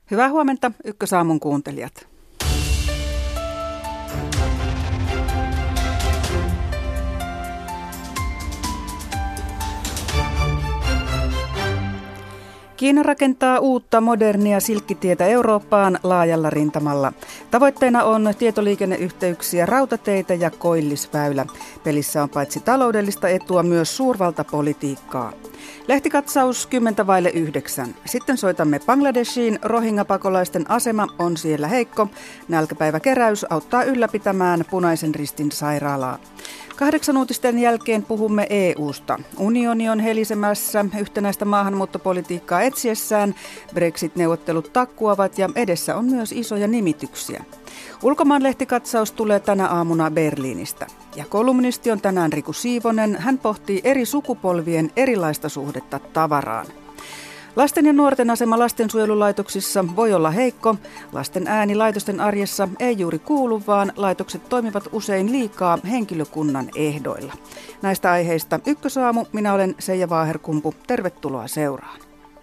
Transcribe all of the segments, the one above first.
Hyvää huomenta, Ykkösaamun kuuntelijat. Kiina rakentaa uutta modernia silkkitietä Eurooppaan laajalla rintamalla. Tavoitteena on tietoliikenneyhteyksiä, rautateitä ja koillisväylä. Pelissä on paitsi taloudellista etua myös suurvaltapolitiikkaa. Lehtikatsaus 8:10. Sitten soitamme Bangladeshiin. Rohingya-pakolaisten asema on siellä heikko. Nälkäpäiväkeräys auttaa ylläpitämään Punaisen Ristin sairaalaa. 8 uutisten jälkeen puhumme EUsta. Unioni on helisemässä yhtenäistä maahanmuuttopolitiikkaa etsiessään. Brexit-neuvottelut takkuavat ja edessä on myös isoja nimityksiä. Ulkomaan lehtikatsaus tulee tänä aamuna Berliinistä. Ja kolumnisti on tänään Riku Siivonen. Hän pohtii eri sukupolvien erilaista suhdetta tavaraan. Lasten ja nuorten asema lastensuojelulaitoksissa voi olla heikko. Lasten ääni laitosten arjessa ei juuri kuulu, vaan laitokset toimivat usein liikaa henkilökunnan ehdoilla. Näistä aiheista Ykkösaamu. Minä olen Seija Vaaherkumpu. Tervetuloa seuraan.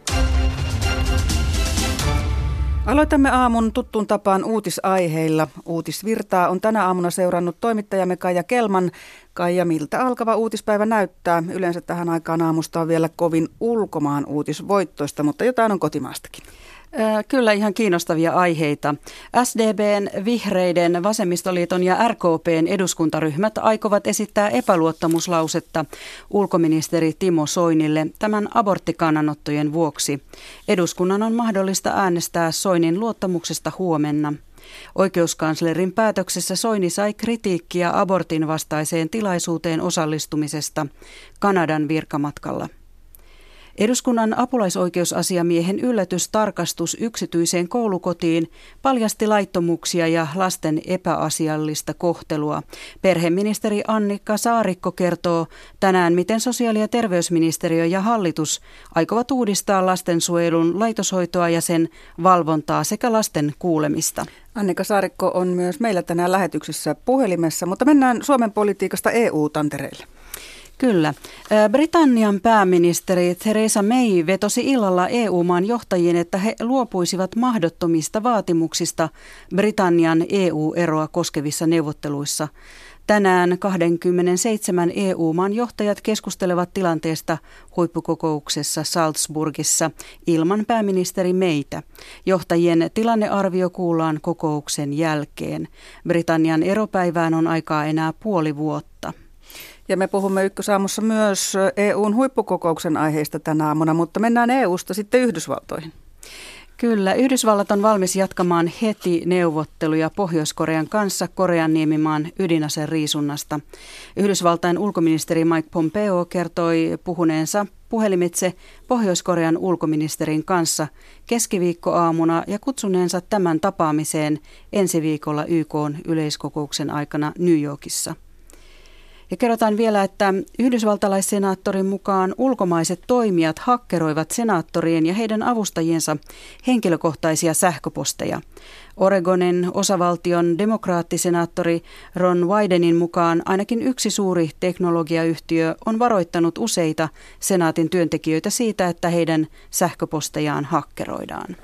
Aloitamme aamun tuttuun tapaan uutisaiheilla. Uutisvirtaa on tänä aamuna seurannut toimittajamme Kaija Kelman. Kaija, miltä alkava uutispäivä näyttää? Yleensä tähän aikaan aamusta on vielä kovin ulkomaan uutisvoittoista, mutta jotain on kotimaastakin. Kyllä ihan kiinnostavia aiheita. SDP:n, Vihreiden, Vasemmistoliiton ja RKP:n eduskuntaryhmät aikovat esittää epäluottamuslausetta ulkoministeri Timo Soinille tämän aborttikannanottojen vuoksi. Eduskunnan on mahdollista äänestää Soinin luottamuksesta huomenna. Oikeuskanslerin päätöksessä Soini sai kritiikkiä abortin vastaiseen tilaisuuteen osallistumisesta Kanadan virkamatkalla. Eduskunnan apulaisoikeusasiamiehen yllätystarkastus yksityiseen koulukotiin paljasti laittomuuksia ja lasten epäasiallista kohtelua. Perheministeri Annika Saarikko kertoo tänään, miten sosiaali- ja terveysministeriö ja hallitus aikovat uudistaa lastensuojelun laitoshoitoa ja sen valvontaa sekä lasten kuulemista. Annika Saarikko on myös meillä tänään lähetyksessä puhelimessa, mutta mennään Suomen politiikasta EU-tantereille. Kyllä. Britannian pääministeri Theresa May vetosi illalla EU-maan johtajiin, että he luopuisivat mahdottomista vaatimuksista Britannian EU-eroa koskevissa neuvotteluissa. Tänään 27 EU-maan johtajat keskustelevat tilanteesta huippukokouksessa Salzburgissa ilman pääministeri Maytä. Johtajien tilannearvio kuullaan kokouksen jälkeen. Britannian eropäivään on aikaa enää puoli vuotta. Ja me puhumme Ykkösaamussa myös EUn huippukokouksen aiheista tänä aamuna, mutta mennään EUsta sitten Yhdysvaltoihin. Kyllä, Yhdysvallat on valmis jatkamaan heti neuvotteluja Pohjois-Korean kanssa Korean niemimaan ydinaseriisunnasta. Yhdysvaltain ulkoministeri Mike Pompeo kertoi puhuneensa puhelimitse Pohjois-Korean ulkoministerin kanssa keskiviikkoaamuna ja kutsuneensa tämän tapaamiseen ensi viikolla YK:n yleiskokouksen aikana New Yorkissa. Ja kerrotaan vielä, että yhdysvaltalaissenaattorin mukaan ulkomaiset toimijat hakkeroivat senaattorien ja heidän avustajiensa henkilökohtaisia sähköposteja. Oregonin osavaltion demokraattisenaattori Ron Wydenin mukaan ainakin yksi suuri teknologiayhtiö on varoittanut useita senaatin työntekijöitä siitä, että heidän sähköpostejaan hakkeroidaan.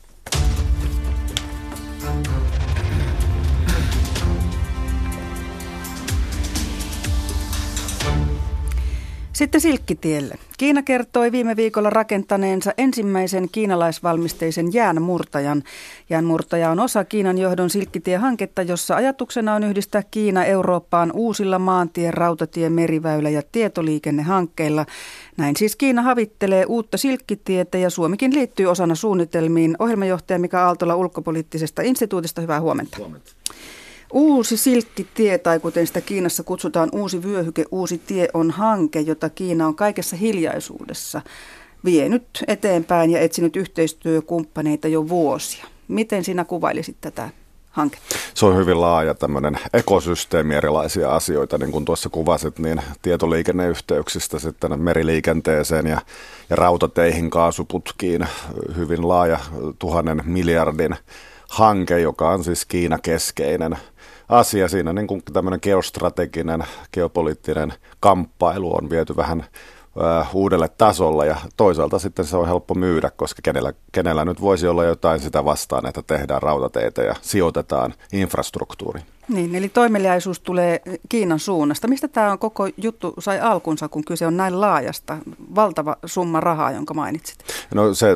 Sitten silkkitielle. Kiina kertoi viime viikolla rakentaneensa ensimmäisen kiinalaisvalmisteisen jäänmurtajan. Jäänmurtaja on osa Kiinan johdon silkkitie-hanketta, jossa ajatuksena on yhdistää Kiina Eurooppaan uusilla maantie-, rautatie-, meriväylä- ja tietoliikennehankkeilla. Näin siis Kiina havittelee uutta silkkitietä ja Suomikin liittyy osana suunnitelmiin. Ohjelmajohtaja Mika Aaltola Ulkopoliittisesta instituutista, hyvää huomenta. Huomenta. Uusi silkkitie, tai kuten sitä Kiinassa kutsutaan, uusi vyöhyke, uusi tie on hanke, jota Kiina on kaikessa hiljaisuudessa vienyt eteenpäin ja etsinyt yhteistyökumppaneita jo vuosia. Miten sinä kuvailisit tätä hanketta? Se on hyvin laaja tämmöinen ekosysteemi, erilaisia asioita, niin kuin tuossa kuvasit, niin tietoliikenneyhteyksistä sitten meriliikenteeseen ja rautateihin, kaasuputkiin, hyvin laaja 1000 miljardin hanke, joka on siis Kiina-keskeinen asia. Siinä niin kuin tämmöinen geostrateginen, geopoliittinen kamppailu on viety vähän uudelle tasolle ja toisaalta sitten se on helppo myydä, koska kenellä nyt voisi olla jotain sitä vastaan, että tehdään rautateitä ja sijoitetaan infrastruktuuriin. Niin, eli toimeliaisuus tulee Kiinan suunnasta. Mistä tämä koko juttu sai alkunsa, kun kyse on näin laajasta, valtava summa rahaa, jonka mainitsit? No se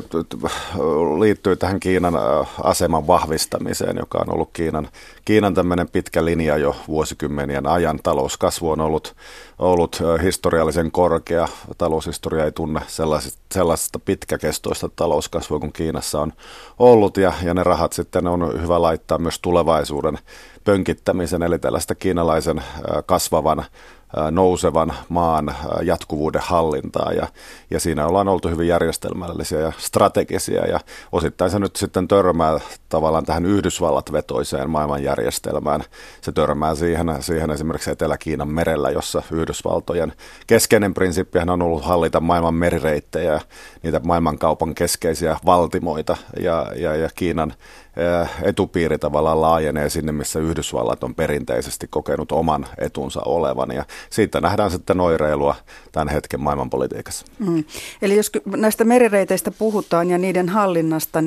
liittyy tähän Kiinan aseman vahvistamiseen, joka on ollut Kiinan tämmöinen pitkä linja jo vuosikymmenien ajan. Talouskasvu on ollut historiallisen korkea. Taloushistoria ei tunne sellaista pitkäkestoista talouskasvua kuin Kiinassa on ollut ja ne rahat sitten on hyvä laittaa myös tulevaisuuden pönkittämisen, eli tällaista kiinalaisen kasvavan, nousevan maan jatkuvuuden hallintaa ja siinä ollaan oltu hyvin järjestelmällisiä ja strategisia ja osittain se nyt sitten törmää tavallaan tähän Yhdysvallat-vetoiseen maailmanjärjestelmään. Se törmää siihen esimerkiksi Etelä-Kiinan merellä, jossa Yhdysvaltojen keskeinen prinsiippihän on ollut hallita maailman merireittejä, niitä maailmankaupan keskeisiä valtimoita ja Kiinan etupiiri tavallaan laajenee sinne, missä Yhdysvallat on perinteisesti kokenut oman etunsa olevan ja siitä nähdään sitten oireilua tämän hetken maailmanpolitiikassa. Eli jos näistä merireiteistä puhutaan ja niiden hallinnasta,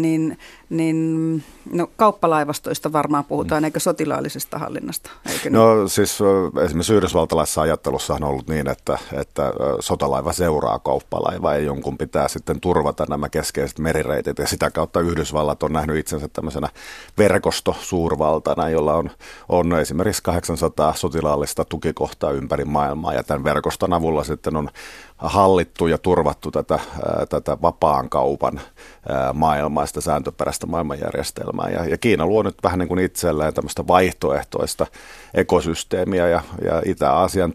niin kauppalaivastoista varmaan puhutaan, eikä sotilaallisesta hallinnasta? Eikö no siis esimerkiksi yhdysvaltalaisessa ajattelussa on ollut niin, että sotalaiva seuraa kauppalaivaa ja jonkun pitää sitten turvata nämä keskeiset merireitit ja sitä kautta Yhdysvallat on nähnyt itsensä tämmöisenä verkostosuurvaltana, jolla on esimerkiksi 800 sotilaallista tukikohtaa ympäri maailmaa ja tämän verkoston avulla sitten on hallittu ja turvattu tätä vapaan kaupan maailmaista sääntöperäistä maailmanjärjestelmää. Ja Kiina luo nyt vähän niin kuin itselleen tämmöistä vaihtoehtoista ekosysteemiä ja Itä-Aasian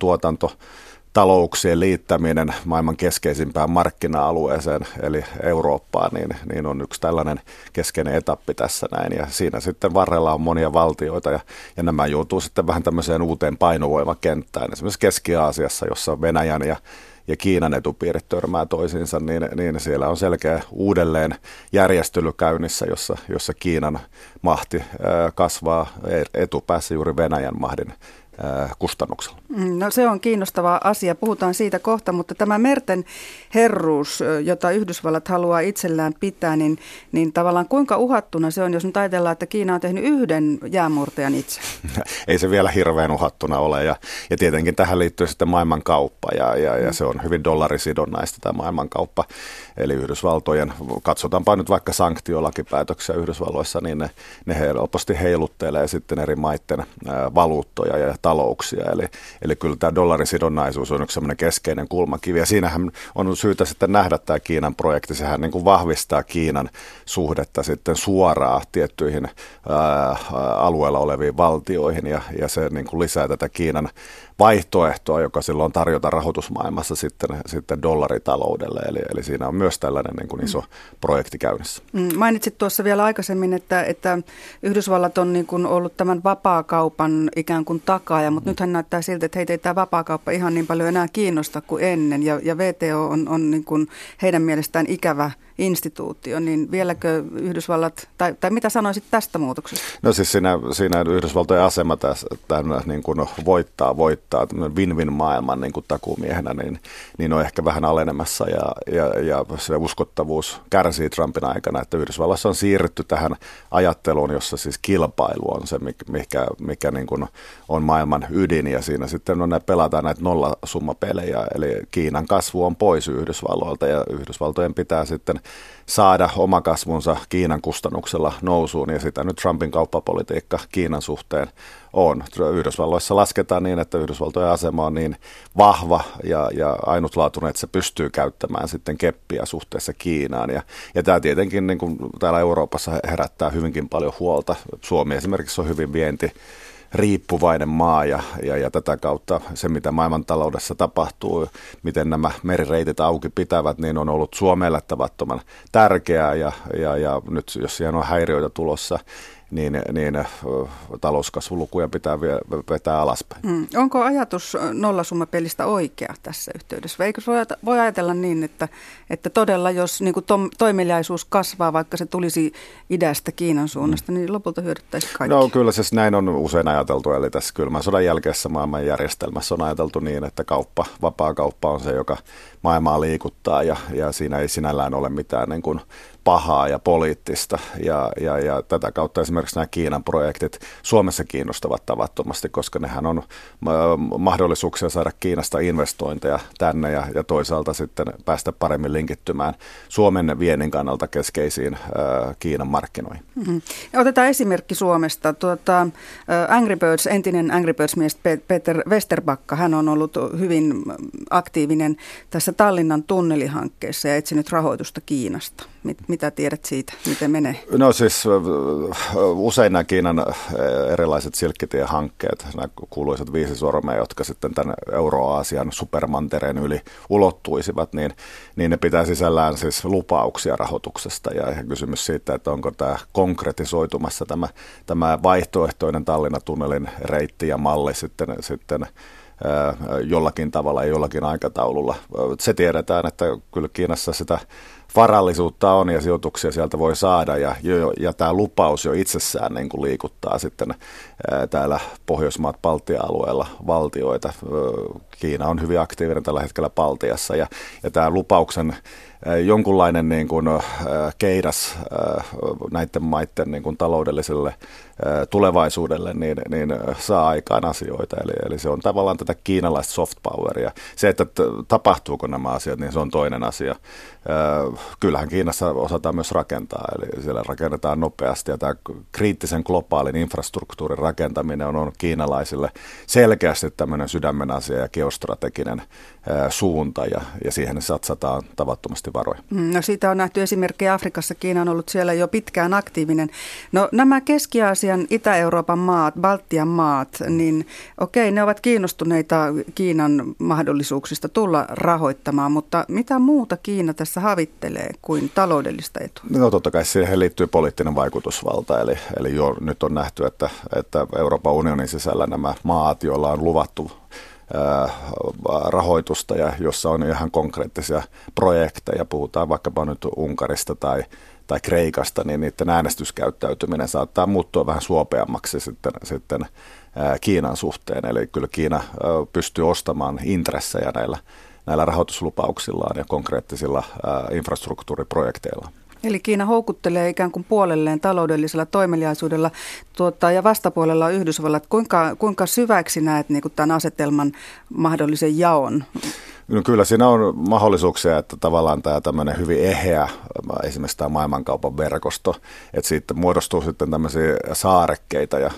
talouksien liittäminen maailman keskeisimpään markkina-alueeseen, eli Eurooppaan, niin on yksi tällainen keskeinen etappi tässä näin. Ja siinä sitten varrella on monia valtioita, ja nämä joutuu sitten vähän tämmöiseen uuteen painovoimakenttään. Esimerkiksi Keski-Aasiassa, jossa Venäjän ja Kiinan etupiirit törmää toisiinsa, niin siellä on selkeä uudelleen järjestely käynnissä, jossa Kiinan mahti kasvaa etupäässä juuri Venäjän mahdin kustannuksella. No se on kiinnostava asia. Puhutaan siitä kohta, mutta tämä merten herruus, jota Yhdysvallat haluaa itsellään pitää, niin tavallaan kuinka uhattuna se on, jos nyt ajatellaan, että Kiina on tehnyt yhden jäänmurtajan itse? Ei se vielä hirveän uhattuna ole ja tietenkin tähän liittyy sitten maailmankauppa ja se on hyvin dollarisidonnaista tämä maailmankauppa. Eli Yhdysvaltojen, katsotaanpa nyt vaikka sanktiolakipäätöksiä Yhdysvalloissa, niin ne helposti heiluttelee sitten eri maiden valuuttoja ja talouksia. Eli kyllä tämä dollarisidonnaisuus on yksi sellainen keskeinen kulmakivi ja siinähän on syytä sitten nähdä tämä Kiinan projekti. Sehän niin kuin vahvistaa Kiinan suhdetta sitten suoraan tiettyihin alueella oleviin valtioihin ja se niin kuin lisää tätä Kiinan vaihtoehtoa, joka silloin tarjota rahoitusmaailmassa sitten dollaritaloudelle. Eli siinä on myös tällainen niin kuin iso projekti käynnissä. Mainitsit tuossa vielä aikaisemmin, että Yhdysvallat on niin kuin ollut tämän vapaakaupan ikään kuin takaaja, mutta nythän näyttää siltä, että heitä ei tämä vapaakauppa ihan niin paljon enää kiinnosta kuin ennen. Ja VTO on niin kuin heidän mielestään ikävä instituutio, niin vieläkö Yhdysvallat, tai mitä sanoisit tästä muutoksesta? No siis siinä Yhdysvaltojen asema tämän niin kuin voittaa win-win maailman niin kuin takuumiehenä, niin on ehkä vähän alenemassa ja se uskottavuus kärsii Trumpin aikana, että Yhdysvalloissa on siirrytty tähän ajatteluun, jossa siis kilpailu on se, mikä niin kuin on maailman ydin ja siinä sitten pelataan näitä nollasummapelejä, eli Kiinan kasvu on pois Yhdysvalloilta ja Yhdysvaltojen pitää sitten saada oma kasvunsa Kiinan kustannuksella nousuun ja sitä nyt Trumpin kauppapolitiikka Kiinan suhteen on. Yhdysvalloissa lasketaan niin, että Yhdysvaltojen asema on niin vahva ja ainutlaatuinen, että se pystyy käyttämään sitten keppiä suhteessa Kiinaan. Ja tämä tietenkin niin kuin täällä Euroopassa herättää hyvinkin paljon huolta. Suomi esimerkiksi on hyvin riippuvainen maa ja tätä kautta se, mitä maailmantaloudessa tapahtuu, miten nämä merireitit auki pitävät, niin on ollut Suomelle tavattoman tärkeää ja nyt jos siihen on häiriöitä tulossa, talouskasvulukuja pitää vetää alaspäin. Onko ajatus nollasummapelistä oikea tässä yhteydessä? Eikö voi ajatella niin, että todella jos niin kuin toimeliaisuus kasvaa, vaikka se tulisi idästä Kiinan suunnasta, niin lopulta hyödyttäisi kaikkia? No kyllä siis näin on usein ajateltu, eli tässä kylmän sodan jälkeisessä maailman järjestelmässä on ajateltu niin, että vapaa kauppa on se, joka maailmaa liikuttaa ja siinä ei sinällään ole mitään niin kuin pahaa ja poliittista ja tätä kautta esimerkiksi nämä Kiinan projektit Suomessa kiinnostavat tavattomasti, koska nehän on mahdollisuuksia saada Kiinasta investointeja tänne ja toisaalta sitten päästä paremmin linkittymään Suomen viennin kannalta keskeisiin Kiinan markkinoihin. Mm-hmm. Otetaan esimerkki Suomesta. Entinen Angry Birds-mies Peter Westerbacka, hän on ollut hyvin aktiivinen tässä Tallinnan tunnelihankkeessa ja etsinyt rahoitusta Kiinasta. Mitä tiedät siitä? Miten menee? No siis usein nämä Kiinan erilaiset silkkitiehankkeet, nämä kuuluisat 5 sormea, jotka sitten tämän Euro-Aasian supermantereen yli ulottuisivat, niin ne pitää sisällään siis lupauksia rahoituksesta. Ja kysymys siitä, että onko tämä konkretisoitumassa tämä vaihtoehtoinen Tallinnan tunnelin reitti ja malli sitten jollakin tavalla ja jollakin aikataululla. Se tiedetään, että kyllä Kiinassa sitä varallisuutta on ja sijoituksia sieltä voi saada ja tämä lupaus jo itsessään niin kuin liikuttaa sitten täällä Pohjoismaat Baltia-alueella valtioita. Kiina on hyvin aktiivinen tällä hetkellä Baltiassa ja tämä lupauksen jonkunlainen niin kuin keidas näiden maiden niin kuin taloudelliselle tulevaisuudelle niin saa aikaan asioita. Eli se on tavallaan tätä kiinalaista soft poweria. Se, että tapahtuuko nämä asiat, niin se on toinen asia. Kyllähän Kiinassa osataan myös rakentaa, eli siellä rakennetaan nopeasti ja tämä kriittisen globaalin infrastruktuurin rakentaminen on kiinalaisille selkeästi tämmöinen sydämen asia ja geostrateginen suunta ja siihen satsataan tavattomasti varoja. No siitä on nähty esimerkkejä Afrikassa. Kiina on ollut siellä jo pitkään aktiivinen. No nämä Keski-Aasian, Itä-Euroopan maat, Baltian maat, niin okei, ne ovat kiinnostuneita Kiinan mahdollisuuksista tulla rahoittamaan, mutta mitä muuta Kiina tässä havittelee kuin taloudellista etua? No totta kai siihen liittyy poliittinen vaikutusvalta, eli jo nyt on nähty, että Euroopan unionin sisällä nämä maat, joilla on luvattu rahoitusta ja jossa on ihan konkreettisia projekteja, puhutaan vaikkapa nyt Unkarista tai Kreikasta, niin niiden äänestyskäyttäytyminen saattaa muuttua vähän suopeammaksi sitten Kiinan suhteen. Eli kyllä Kiina pystyy ostamaan intressejä näillä rahoituslupauksillaan ja konkreettisilla infrastruktuuriprojekteilla. Eli Kiina houkuttelee ikään kuin puolelleen taloudellisella toimeliaisuudella ja vastapuolella on Yhdysvallat. Kuinka syväksi näet niin kuin tämän asetelman mahdollisen jaon? No kyllä siinä on mahdollisuuksia, että tavallaan tämä tämmöinen hyvin eheä, esimerkiksi tämä maailmankaupan verkosto, että siitä muodostuu sitten tämmöisiä saarekkeita ja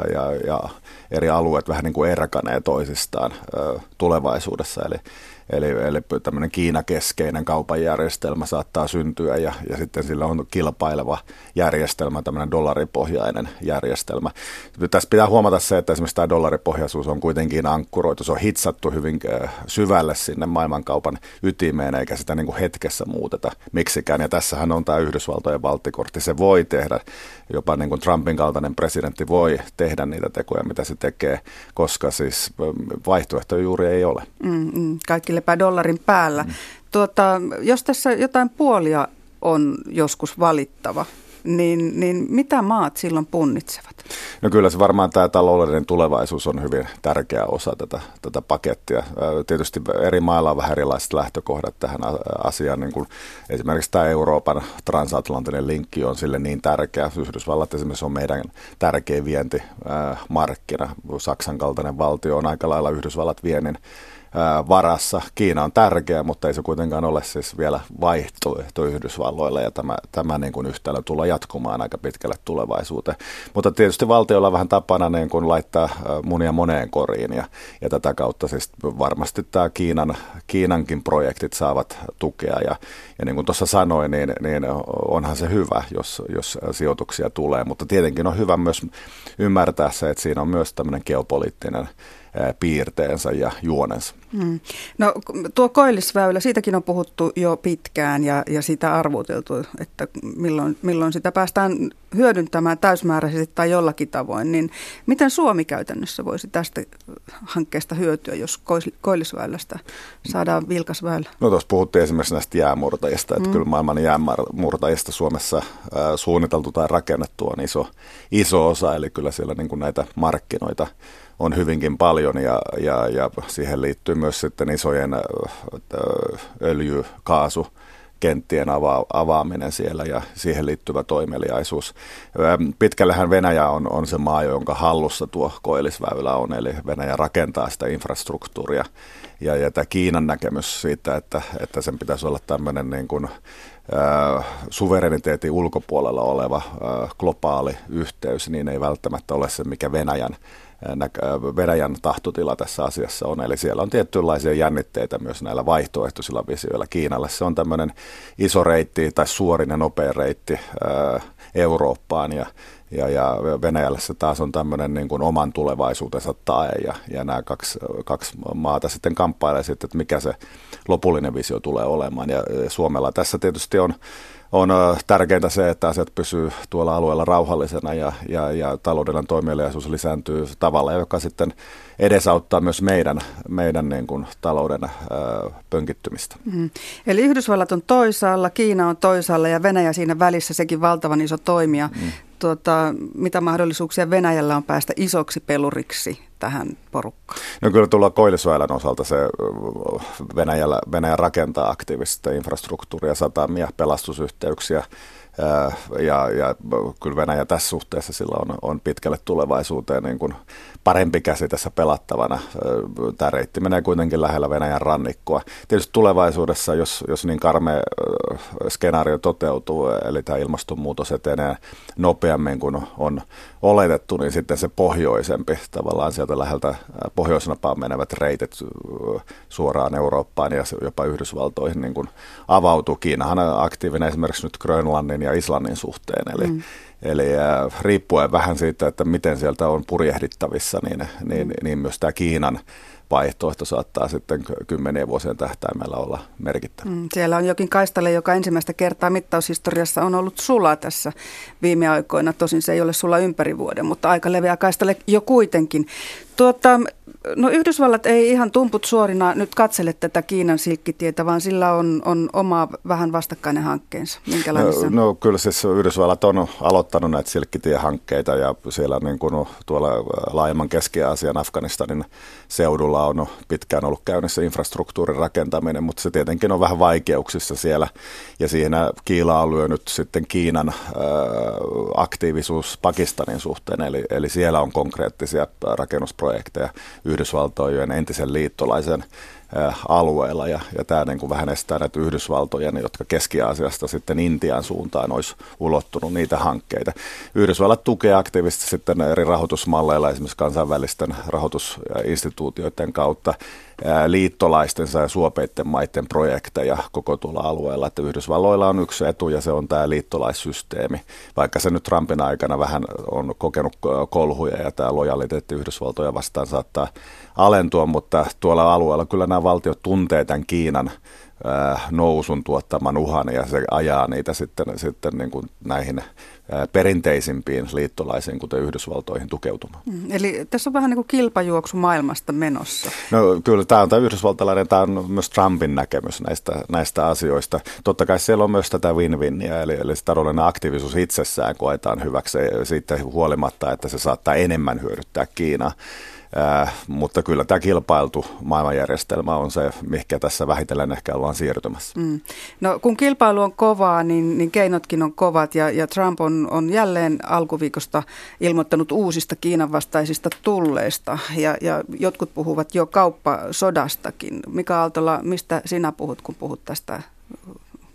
eri alueet vähän niin kuin erkanee toisistaan tulevaisuudessa. Eli tämmöinen Kiina-keskeinen kaupan järjestelmä saattaa syntyä ja sitten sillä on kilpaileva järjestelmä, tämmöinen dollaripohjainen järjestelmä. Tässä pitää huomata se, että esimerkiksi tämä dollaripohjaisuus on kuitenkin ankkuroitu, se on hitsattu hyvin syvälle sinne maailmankaupan ytimeen, eikä sitä niin kuin hetkessä muuteta miksikään. Ja tässähän on tämä Yhdysvaltojen valttikortti, se voi tehdä, jopa niin kuin Trumpin kaltainen presidentti voi tehdä niitä tekoja, mitä se tekee, koska siis vaihtoehtoja juuri ei ole. Kaikki lepää dollarin päällä. Jos tässä jotain puolia on joskus valittava, niin mitä maat silloin punnitsevat? No kyllä se varmaan tämä taloudellinen tulevaisuus on hyvin tärkeä osa tätä pakettia. Tietysti eri mailla on vähän erilaiset lähtökohdat tähän asiaan. Niin kuin esimerkiksi tämä Euroopan transatlanttinen linkki on sille niin tärkeä. Yhdysvallat esimerkiksi on meidän tärkein vientimarkkina. Saksan kaltainen valtio on aika lailla Yhdysvallat viennin varassa. Kiina on tärkeä, mutta ei se kuitenkaan ole siis vielä vaihtoehto Yhdysvalloille ja tämä niin kuin yhtälö tulee jatkumaan aika pitkälle tulevaisuuteen. Mutta tietysti valtiolla on vähän tapana niin kuin laittaa munia moneen koriin ja tätä kautta siis varmasti tämä Kiinankin projektit saavat tukea ja niin kuin tuossa sanoin, niin onhan se hyvä, jos sijoituksia tulee, mutta tietenkin on hyvä myös ymmärtää se, että siinä on myös tämmöinen geopoliittinen piirteensä ja juonensa. No tuo Koillisväylä, siitäkin on puhuttu jo pitkään ja sitä arvuteltu, että milloin sitä päästään hyödyntämään täysmääräisesti tai jollakin tavoin. Niin miten Suomi käytännössä voisi tästä hankkeesta hyötyä, jos Koillisväylästä saadaan vilkas väylä? No tuossa puhuttiin esimerkiksi näistä jäämurtajista, että kyllä maailman jäämurtajista Suomessa suunniteltu tai rakennettu on iso osa, eli kyllä siellä niin kuin näitä markkinoita on hyvinkin paljon ja siihen liittyy myös sitten isojen öljy-kaasukenttien avaaminen siellä ja siihen liittyvä toimeliaisuus. Pitkällehän Venäjä on se maa, jonka hallussa tuo Koillisväylä on, eli Venäjä rakentaa sitä infrastruktuuria ja tämä Kiinan näkemys siitä, että sen pitäisi olla tämmöinen niin kuin suvereniteetin ulkopuolella oleva globaali yhteys, niin ei välttämättä ole se, mikä Venäjän tahtotila tässä asiassa on. Eli siellä on tietynlaisia jännitteitä myös näillä vaihtoehtoisilla visioilla. Kiinalle se on tämmöinen iso reitti tai suorin ja nopea reitti Eurooppaan ja Venäjällä se taas on tämmöinen niin kuin oman tulevaisuutensa tae ja nämä kaksi maata sitten kamppailee sitten, että mikä se lopullinen visio tulee olemaan ja Suomella tässä tietysti on tärkeintä se, että asiat pysyy tuolla alueella rauhallisena ja taloudellinen toimeliaisuus lisääntyy tavalla, joka sitten edesauttaa myös meidän niin kuin talouden pönkittymistä. Eli Yhdysvallat on toisaalla, Kiina on toisaalla ja Venäjä siinä välissä, sekin valtavan iso toimija. Mitä mahdollisuuksia Venäjällä on päästä isoksi peluriksi tähän porukkaan? No kyllä tuolla Koillisväylän osalta se Venäjä rakentaa aktiivista infrastruktuuria, satamia, pelastusyhteyksiä ja kyllä Venäjä tässä suhteessa sillä on pitkälle tulevaisuuteen niin kuin parempi käsi tässä pelattavana. Tämä reitti menee kuitenkin lähellä Venäjän rannikkoa. Tietysti tulevaisuudessa, jos niin karmea skenaario toteutuu, eli tämä ilmastonmuutos etenee nopeammin kuin on oletettu, niin sitten se pohjoisempi, tavallaan sieltä läheltä pohjoisnapaan menevät reitit suoraan Eurooppaan ja jopa Yhdysvaltoihin niin kuin avautuu. Kiinahan on aktiivinen esimerkiksi nyt Grönlannin ja Islannin suhteen, Eli riippuen vähän siitä, että miten sieltä on purjehdittavissa, niin myös tämä Kiinan vaihtoehto saattaa sitten 10 vuosien tähtäimellä olla merkittävä. Siellä on jokin kaistale, joka ensimmäistä kertaa mittaushistoriassa on ollut sula tässä viime aikoina. Tosin se ei ole sula ympäri vuoden, mutta aika leveä kaistale jo kuitenkin. No Yhdysvallat ei ihan tumput suorina nyt katsele tätä Kiinan silkkitietä, vaan sillä on oma vähän vastakkainen hankkeensa. No kyllä siis Yhdysvallat on aloittanut näitä silkkitiehankkeita ja siellä niin kuin tuolla laajemman Keski-Aasian Afganistanin seudulla on pitkään ollut käynnissä infrastruktuurin rakentaminen, mutta se tietenkin on vähän vaikeuksissa siellä ja siinä kiilaa on lyönyt sitten Kiinan aktiivisuus Pakistanin suhteen, eli siellä on konkreettisia rakennusprojekteja Yhdysvaltojen entisen liittolaisen alueella ja tämä niin kuin vähän estää näitä Yhdysvaltojen, jotka Keski-Aasiasta sitten Intian suuntaan olisi ulottunut niitä hankkeita. Yhdysvallat tukee aktiivisesti sitten eri rahoitusmalleilla, esimerkiksi kansainvälisten rahoitusinstituutioiden kautta liittolaistensa ja suopeitten maiden projekteja koko tuolla alueella, että Yhdysvalloilla on yksi etu ja se on tämä liittolaissysteemi, vaikka se nyt Trumpin aikana vähän on kokenut kolhuja ja tämä lojaliteetti Yhdysvaltoja vastaan saattaa alentua, mutta tuolla alueella kyllä nämä valtiot tuntee tämän Kiinan nousun tuottaman uhan ja se ajaa niitä sitten niin kuin näihin perinteisimpiin liittolaisiin, kuten Yhdysvaltoihin, tukeutumaan. Eli tässä on vähän niin kuin kilpajuoksu maailmasta menossa. No kyllä tämä on yhdysvaltalainen, tämä on myös Trumpin näkemys näistä asioista. Totta kai siellä on myös tätä win-winia, eli taloudellinen aktiivisuus itsessään koetaan hyväksi siitä huolimatta, että se saattaa enemmän hyödyttää Kiinaa. Mutta kyllä tämä kilpailtu maailmanjärjestelmä on se, mihinkä tässä vähitellen ehkä ollaan siirtymässä. No kun kilpailu on kovaa, niin keinotkin on kovat ja Trump on jälleen alkuviikosta ilmoittanut uusista Kiinan vastaisista tulleista ja jotkut puhuvat jo kauppasodastakin. Mika Aaltola, mistä sinä puhut, kun puhut tästä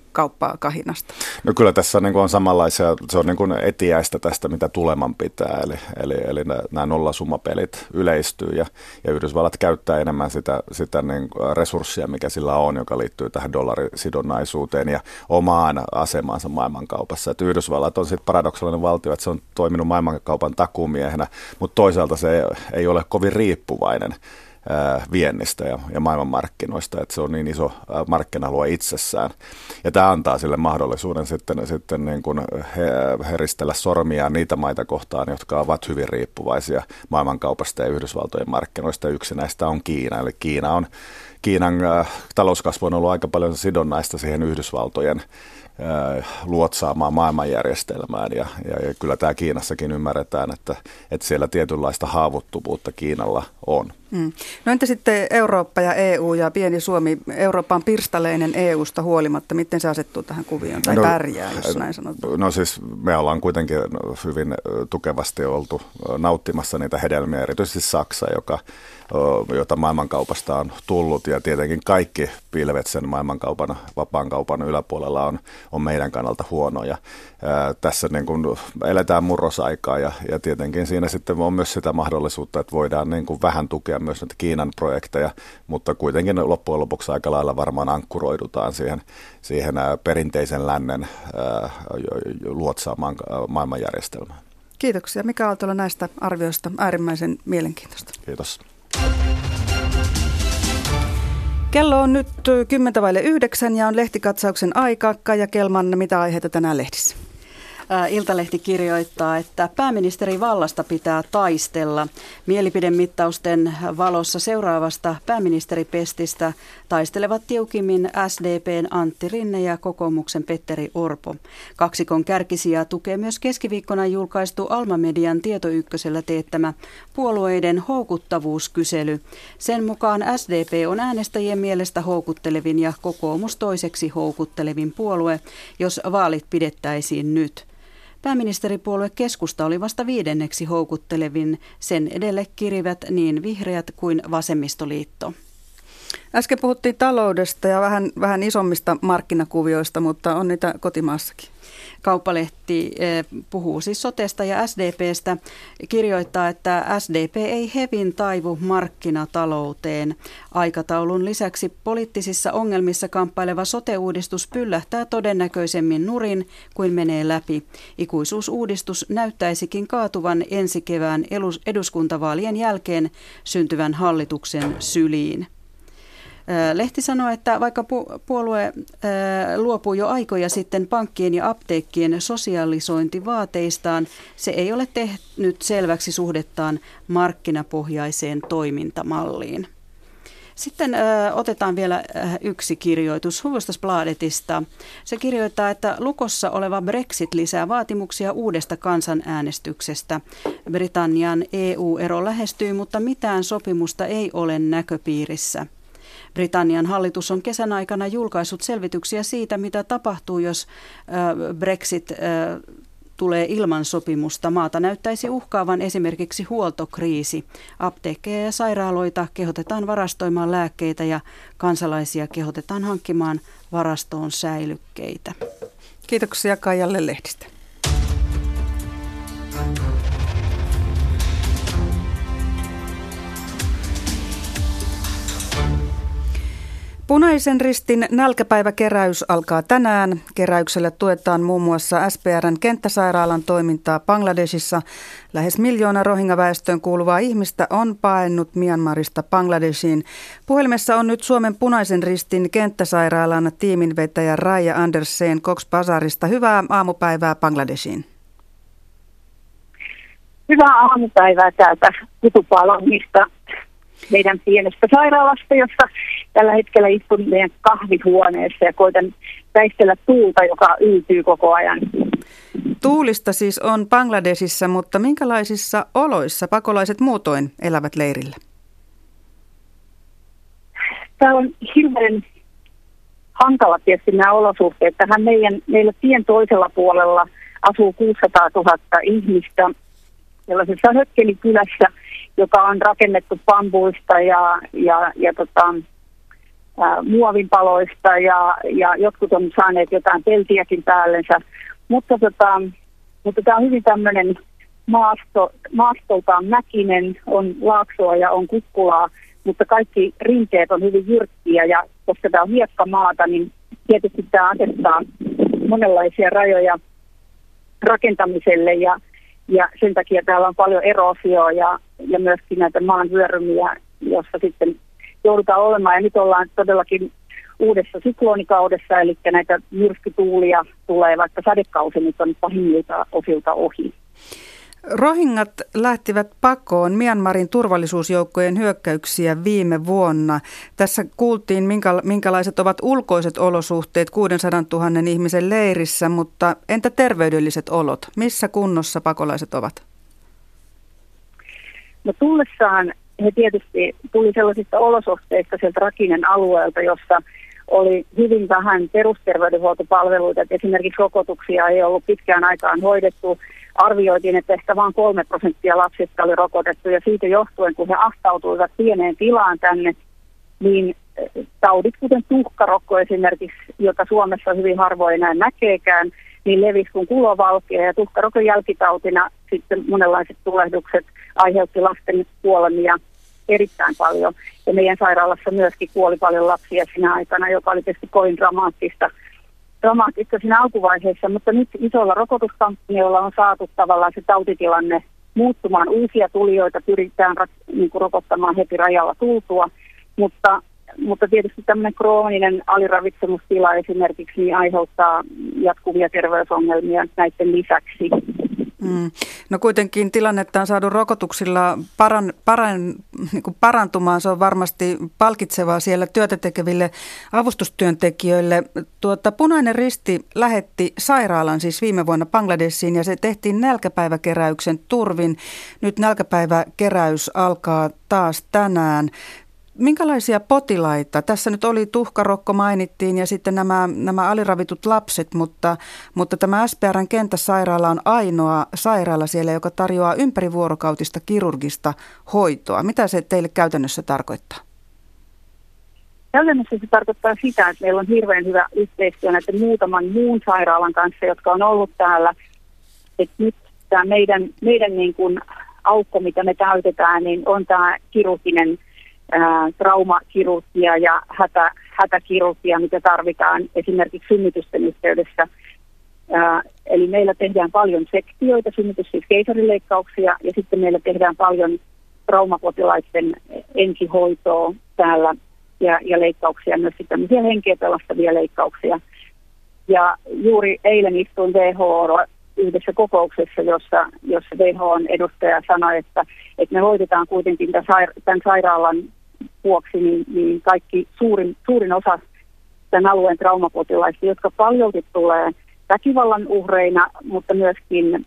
kauppaa kahinasta? No kyllä tässä niin kuin on samanlaisia, se on niin kuin etiäistä tästä, mitä tuleman pitää, eli nämä nollasummapelit yleistyy ja Yhdysvallat käyttää enemmän sitä niin resurssia, mikä sillä on, joka liittyy tähän dollarisidonnaisuuteen ja omaan asemaansa maailmankaupassa. Että Yhdysvallat on sitten paradoksaalinen valtio, että se on toiminut maailmankaupan takuumiehenä, mutta toisaalta se ei ole kovin riippuvainen viennistä ja maailmanmarkkinoista, että se on niin iso markkina-alue itsessään. Ja tämä antaa sille mahdollisuuden sitten niin kuin heristellä sormia niitä maita kohtaan, jotka ovat hyvin riippuvaisia maailmankaupasta ja Yhdysvaltojen markkinoista. Yksi näistä on Kiina, eli Kiinan talouskasvu on ollut aika paljon sidonnaista siihen Yhdysvaltojen luotsaamaan maailmanjärjestelmään ja kyllä tämä Kiinassakin ymmärretään, että siellä tietynlaista haavoittuvuutta Kiinalla on. No entä sitten Eurooppa ja EU ja pieni Suomi? Eurooppa on pirstaleinen EUsta huolimatta. Miten se asettuu tähän kuvioon tai pärjää, jos näin sanotaan? No siis me ollaan kuitenkin hyvin tukevasti oltu nauttimassa niitä hedelmiä, erityisesti Saksa, jota maailmankaupasta on tullut ja tietenkin kaikki pilvet sen maailmankaupan, vapaan kaupan yläpuolella on meidän kannalta huonoja. Tässä niin kuin eletään murrosaikaa ja tietenkin siinä sitten on myös sitä mahdollisuutta, että voidaan niin kuin vähän tukea myös näitä Kiinan projekteja, mutta kuitenkin loppujen lopuksi aika lailla varmaan ankkuroidutaan siihen perinteisen lännen luotsaamaan maailmanjärjestelmään. Kiitoksia Mika Aaltola näistä arvioista. Äärimmäisen mielenkiintoista. Kiitos. Kello on nyt 8:10 ja on lehtikatsauksen aika. Kaija Kelman, mitä aiheita tänään lehdissä? Iltalehti kirjoittaa, että pääministeri vallasta pitää taistella. Mielipidemittausten valossa seuraavasta pääministeripestistä taistelevat tiukimmin SDP:n Antti Rinne ja kokoomuksen Petteri Orpo. Kaksikon kärkisijaa tukee myös keskiviikkona julkaistu Alma Median Tietoykkösellä teettämä puolueiden houkuttavuuskysely. Sen mukaan SDP on äänestäjien mielestä houkuttelevin ja kokoomus toiseksi houkuttelevin puolue, jos vaalit pidettäisiin nyt. Pääministeripuolue Keskusta oli vasta 5. houkuttelevin, sen edelle kirivät niin vihreät kuin vasemmistoliitto. Äsken puhuttiin taloudesta ja vähän isommista markkinakuvioista, mutta on niitä kotimaassakin. Kauppalehti puhuu siis sotesta ja SDPstä, kirjoittaa, että SDP ei hevin taivu markkinatalouteen. Aikataulun lisäksi poliittisissa ongelmissa kamppaileva sote-uudistus pyllähtää todennäköisemmin nurin kuin menee läpi. Ikuisuusuudistus näyttäisikin kaatuvan ensi kevään eduskuntavaalien jälkeen syntyvän hallituksen syliin. Lehti sanoi, että vaikka puolue luopui jo aikoja sitten pankkien ja apteekkien sosialisointivaateistaan, se ei ole tehnyt selväksi suhdettaan markkinapohjaiseen toimintamalliin. Sitten otetaan vielä yksi kirjoitus Hufvudstadsbladetista. Se kirjoittaa, että lukossa oleva Brexit lisää vaatimuksia uudesta kansanäänestyksestä. Britannian EU-ero lähestyy, mutta mitään sopimusta ei ole näköpiirissä. Britannian hallitus on kesän aikana julkaissut selvityksiä siitä, mitä tapahtuu, jos Brexit tulee ilman sopimusta. Maata näyttäisi uhkaavan esimerkiksi huoltokriisi. Apteekkeja ja sairaaloita kehotetaan varastoimaan lääkkeitä ja kansalaisia kehotetaan hankkimaan varastoon säilykkeitä. Kiitoksia Kaijalle lehdistä. Punaisen Ristin nälkäpäiväkeräys alkaa tänään. Keräyksellä tuetaan muun muassa SPR:n kenttäsairaalan toimintaa Bangladesissa. Lähes 1 miljoona rohingya-väestöön kuuluvaa ihmistä on paennut Myanmarista Bangladeshiin. Puhelimessa on nyt Suomen Punaisen Ristin kenttäsairaalan tiiminvetäjä Raija Andersen Cox's Bazarista. Hyvää aamupäivää Bangladeshiin. Hyvää aamupäivää täältä Kutupalongista, meidän pienestä sairaalasta, jossa tällä hetkellä istun meidän kahvihuoneessa ja koitan väistellä tuulta, joka yltyy koko ajan. Tuulista siis on Bangladesissa, mutta minkälaisissa oloissa pakolaiset muutoin elävät leirillä? Tämä on hirveän hankala tietysti nämä olosuhteet. Tähän meillä tien toisella puolella asuu 600 000 ihmistä sellaisessa hökkelikylässä, joka on rakennettu bambuista ja muovinpaloista ja jotkut on saaneet jotain peltiäkin päällensä. Mutta tämä on hyvin tämmöinen maastoltaan mäkinen, on laaksoa ja on kukkulaa, mutta kaikki rinteet on hyvin jyrkkiä ja koska tämä on hiekkamaata, niin tietysti tämä asettaa monenlaisia rajoja rakentamiselle ja sen takia täällä on paljon eroosioa ja myöskin näitä maanvyörymiä, jossa sitten joudutaan olemaan. Ja nyt ollaan todellakin uudessa syklonikaudessa, eli näitä myrskytuulia tulee, vaikka sadekausi nyt on pahimmilta osilta ohi. Rohingat lähtivät pakoon Myanmarin turvallisuusjoukkojen hyökkäyksiä viime vuonna. Tässä kuultiin, minkälaiset ovat ulkoiset olosuhteet 600 000 ihmisen leirissä, mutta entä terveydelliset olot? Missä kunnossa pakolaiset ovat? No tullessaan he tietysti tuli sellaisista olosuhteista sieltä Rakhinen alueelta, jossa oli hyvin vähän perusterveydenhuoltopalveluita, että esimerkiksi rokotuksia ei ollut pitkään aikaan hoidettu. Arvioitiin, että ehkä vain 3% lapsista oli rokotettu ja siitä johtuen, kun he ahtautuivat pieneen tilaan tänne, niin taudit, kuten tuhkarokko esimerkiksi, jota Suomessa hyvin harvoin enää näkeekään, niin levisi kuin kulovalkea ja tuhkarokon jälkitautina sitten monenlaiset tulehdukset aiheutti lasten kuolemia erittäin paljon. Ja meidän sairaalassa myöskin kuoli paljon lapsia siinä aikana, joka oli tietysti kovin dramaattista siinä alkuvaiheessa, mutta nyt isolla rokotuskampanjoilla on saatu tavallaan se tautitilanne muuttumaan. Uusia tulijoita pyritään rokottamaan heti rajalla tultua, mutta tietysti tämmöinen krooninen aliravitsemustila esimerkiksi niin aiheuttaa jatkuvia terveysongelmia näiden lisäksi. No kuitenkin tilannetta on saatu rokotuksilla parantumaan. Se on varmasti palkitsevaa siellä työtä tekeville avustustyöntekijöille. Punainen Risti lähetti sairaalan siis viime vuonna Bangladeshiin ja se tehtiin nälkäpäiväkeräyksen turvin. Nyt nälkäpäiväkeräys alkaa taas tänään. Minkälaisia potilaita? Tässä nyt oli tuhkarokko mainittiin ja sitten nämä aliravitut lapset, mutta tämä SPR:n kenttäsairaala on ainoa sairaala siellä, joka tarjoaa ympärivuorokautista kirurgista hoitoa. Mitä se teille käytännössä tarkoittaa? Käytännössä se tarkoittaa sitä, että meillä on hirveän hyvä yhteistyö näiden muutaman muun sairaalan kanssa, jotka on ollut täällä. Että nyt tämä meidän niin kuin aukko, mitä me täytetään, niin on tämä kirurginen traumakirurgia ja hätäkirurgia, mitä tarvitaan esimerkiksi synnytysten yhteydessä. Eli meillä tehdään paljon sektioita, siis keisarileikkauksia, ja sitten meillä tehdään paljon traumapotilaiden ensihoitoa täällä ja leikkauksia, myös tämmöisiä henkeä pelastavia leikkauksia. Ja juuri eilen istuin WHO yhdessä kokouksessa, jossa WHO:n edustaja sanoi, että me hoidetaan kuitenkin tämän sairaalan vuoksi niin kaikki suurin osa tämän alueen traumapotilaista, jotka paljolti tulee väkivallan uhreina, mutta myöskin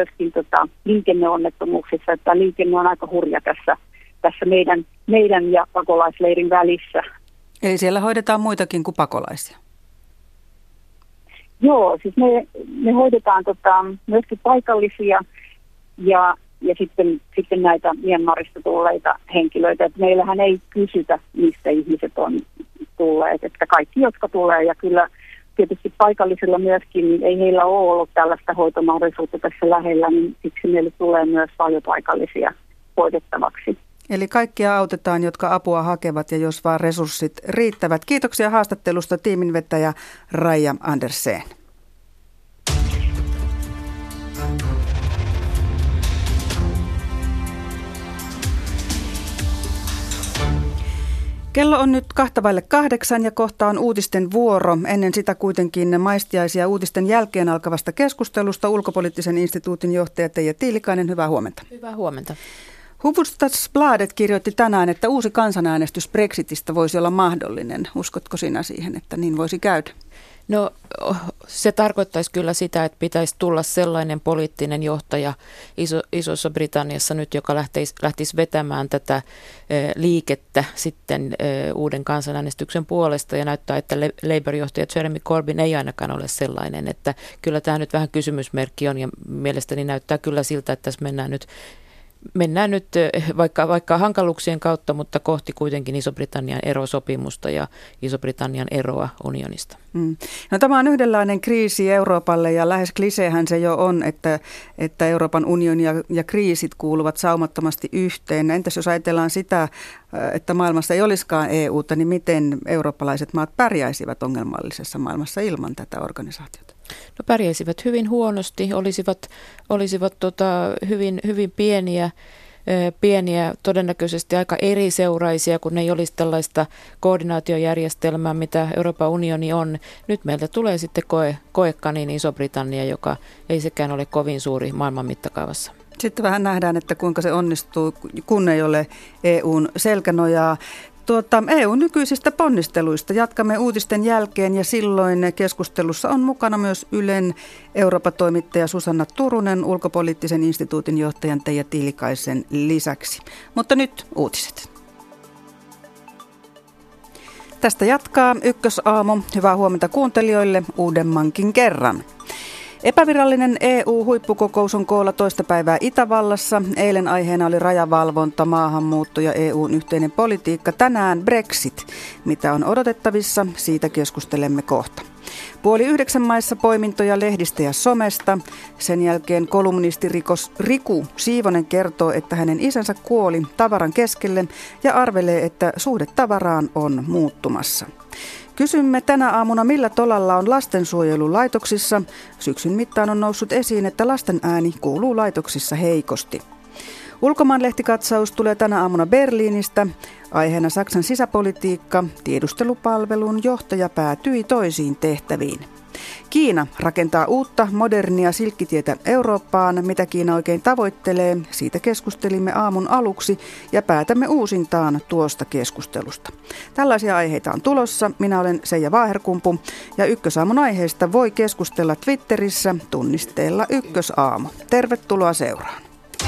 liikenneonnettomuuksissa. Että liikenne on aika hurja tässä meidän ja pakolaisleirin välissä. Eli siellä hoidetaan muitakin kuin pakolaisia? Joo, siis me hoidetaan myöskin paikallisia ja sitten näitä Myanmarista tulleita henkilöitä. Et meillähän ei kysytä, mistä ihmiset on tulleet, että kaikki, jotka tulee, ja kyllä tietysti paikallisilla myöskin, niin ei heillä ole ollut tällaista hoitomahdollisuutta tässä lähellä, niin siksi meille tulee myös paljon paikallisia hoidettavaksi. Eli kaikkia autetaan, jotka apua hakevat ja jos vaan resurssit riittävät. Kiitoksia haastattelusta tiiminvetäjä Raija Andersen. Kello on nyt 7:02 ja kohta on uutisten vuoro. Ennen sitä kuitenkin maistiaisia uutisten jälkeen alkavasta keskustelusta ulkopoliittisen instituutin johtaja Teija Tiilikainen. Hyvää huomenta. Hyvää huomenta. Hufvudstadsbladet kirjoitti tänään, että uusi kansanäänestys Brexitistä voisi olla mahdollinen. Uskotko sinä siihen, että niin voisi käydä? No se tarkoittaisi kyllä sitä, että pitäisi tulla sellainen poliittinen johtaja Isossa Britanniassa nyt, joka lähtisi vetämään tätä liikettä sitten uuden kansanäänestyksen puolesta ja näyttää, että Labour-johtaja Jeremy Corbyn ei ainakaan ole sellainen, että kyllä tämä nyt vähän kysymysmerkki on ja mielestäni näyttää kyllä siltä, että tässä mennään nyt mennään nyt vaikka hankaluuksien kautta, mutta kohti kuitenkin Iso-Britannian erosopimusta ja Iso-Britannian eroa unionista. No, tämä on yhdenlainen kriisi Euroopalle ja lähes kliseehän se jo on, että Euroopan unioni ja kriisit kuuluvat saumattomasti yhteen. Entäs jos ajatellaan sitä, että maailmassa ei olisikaan EUta, niin miten eurooppalaiset maat pärjäisivät ongelmallisessa maailmassa ilman tätä organisaatiota? No pärjäisivät hyvin huonosti, olisivat hyvin pieniä, todennäköisesti aika eriseuraisia, kun ei olisi tällaista koordinaatiojärjestelmää, mitä Euroopan unioni on. Nyt meiltä tulee sitten koekaniin Iso-Britannia, joka ei sekään ole kovin suuri maailman mittakaavassa. Sitten vähän nähdään, että kuinka se onnistuu, kun ei ole EUn selkänojaa. EUn nykyisistä ponnisteluista jatkamme uutisten jälkeen ja silloin keskustelussa on mukana myös Ylen Eurooppa-toimittaja Susanna Turunen ulkopoliittisen instituutin johtajan Teija Tiilikaisen lisäksi. Mutta nyt uutiset. Tästä jatkaa Ykkösaamu. Hyvää huomenta kuuntelijoille uudemmankin kerran. Epävirallinen EU-huippukokous on koolla toista päivää Itävallassa. Eilen aiheena oli rajavalvonta, maahanmuutto ja EUn yhteinen politiikka. Tänään Brexit. Mitä on odotettavissa? Siitä keskustelemme kohta. 8:30 maissa poimintoja lehdistä ja somesta. Sen jälkeen kolumnisti Riku Siivonen kertoo, että hänen isänsä kuoli tavaran keskelle ja arvelee, että suhde tavaraan on muuttumassa. Kysymme tänä aamuna, millä tolalla on lastensuojelulaitoksissa. Syksyn mittaan on noussut esiin, että lasten ääni kuuluu laitoksissa heikosti. Ulkomaanlehtikatsaus tulee tänä aamuna Berliinistä. Aiheena Saksan sisäpolitiikka. Tiedustelupalvelun johtaja päätyi toisiin tehtäviin. Kiina rakentaa uutta, modernia silkkitietä Eurooppaan. Mitä Kiina oikein tavoittelee? Siitä keskustelimme aamun aluksi ja päätämme uusintaan tuosta keskustelusta. Tällaisia aiheita on tulossa. Minä olen Seija Vaaherkumpu ja Ykkösaamun aiheesta voi keskustella Twitterissä tunnisteella Ykkösaamu. Tervetuloa seuraan.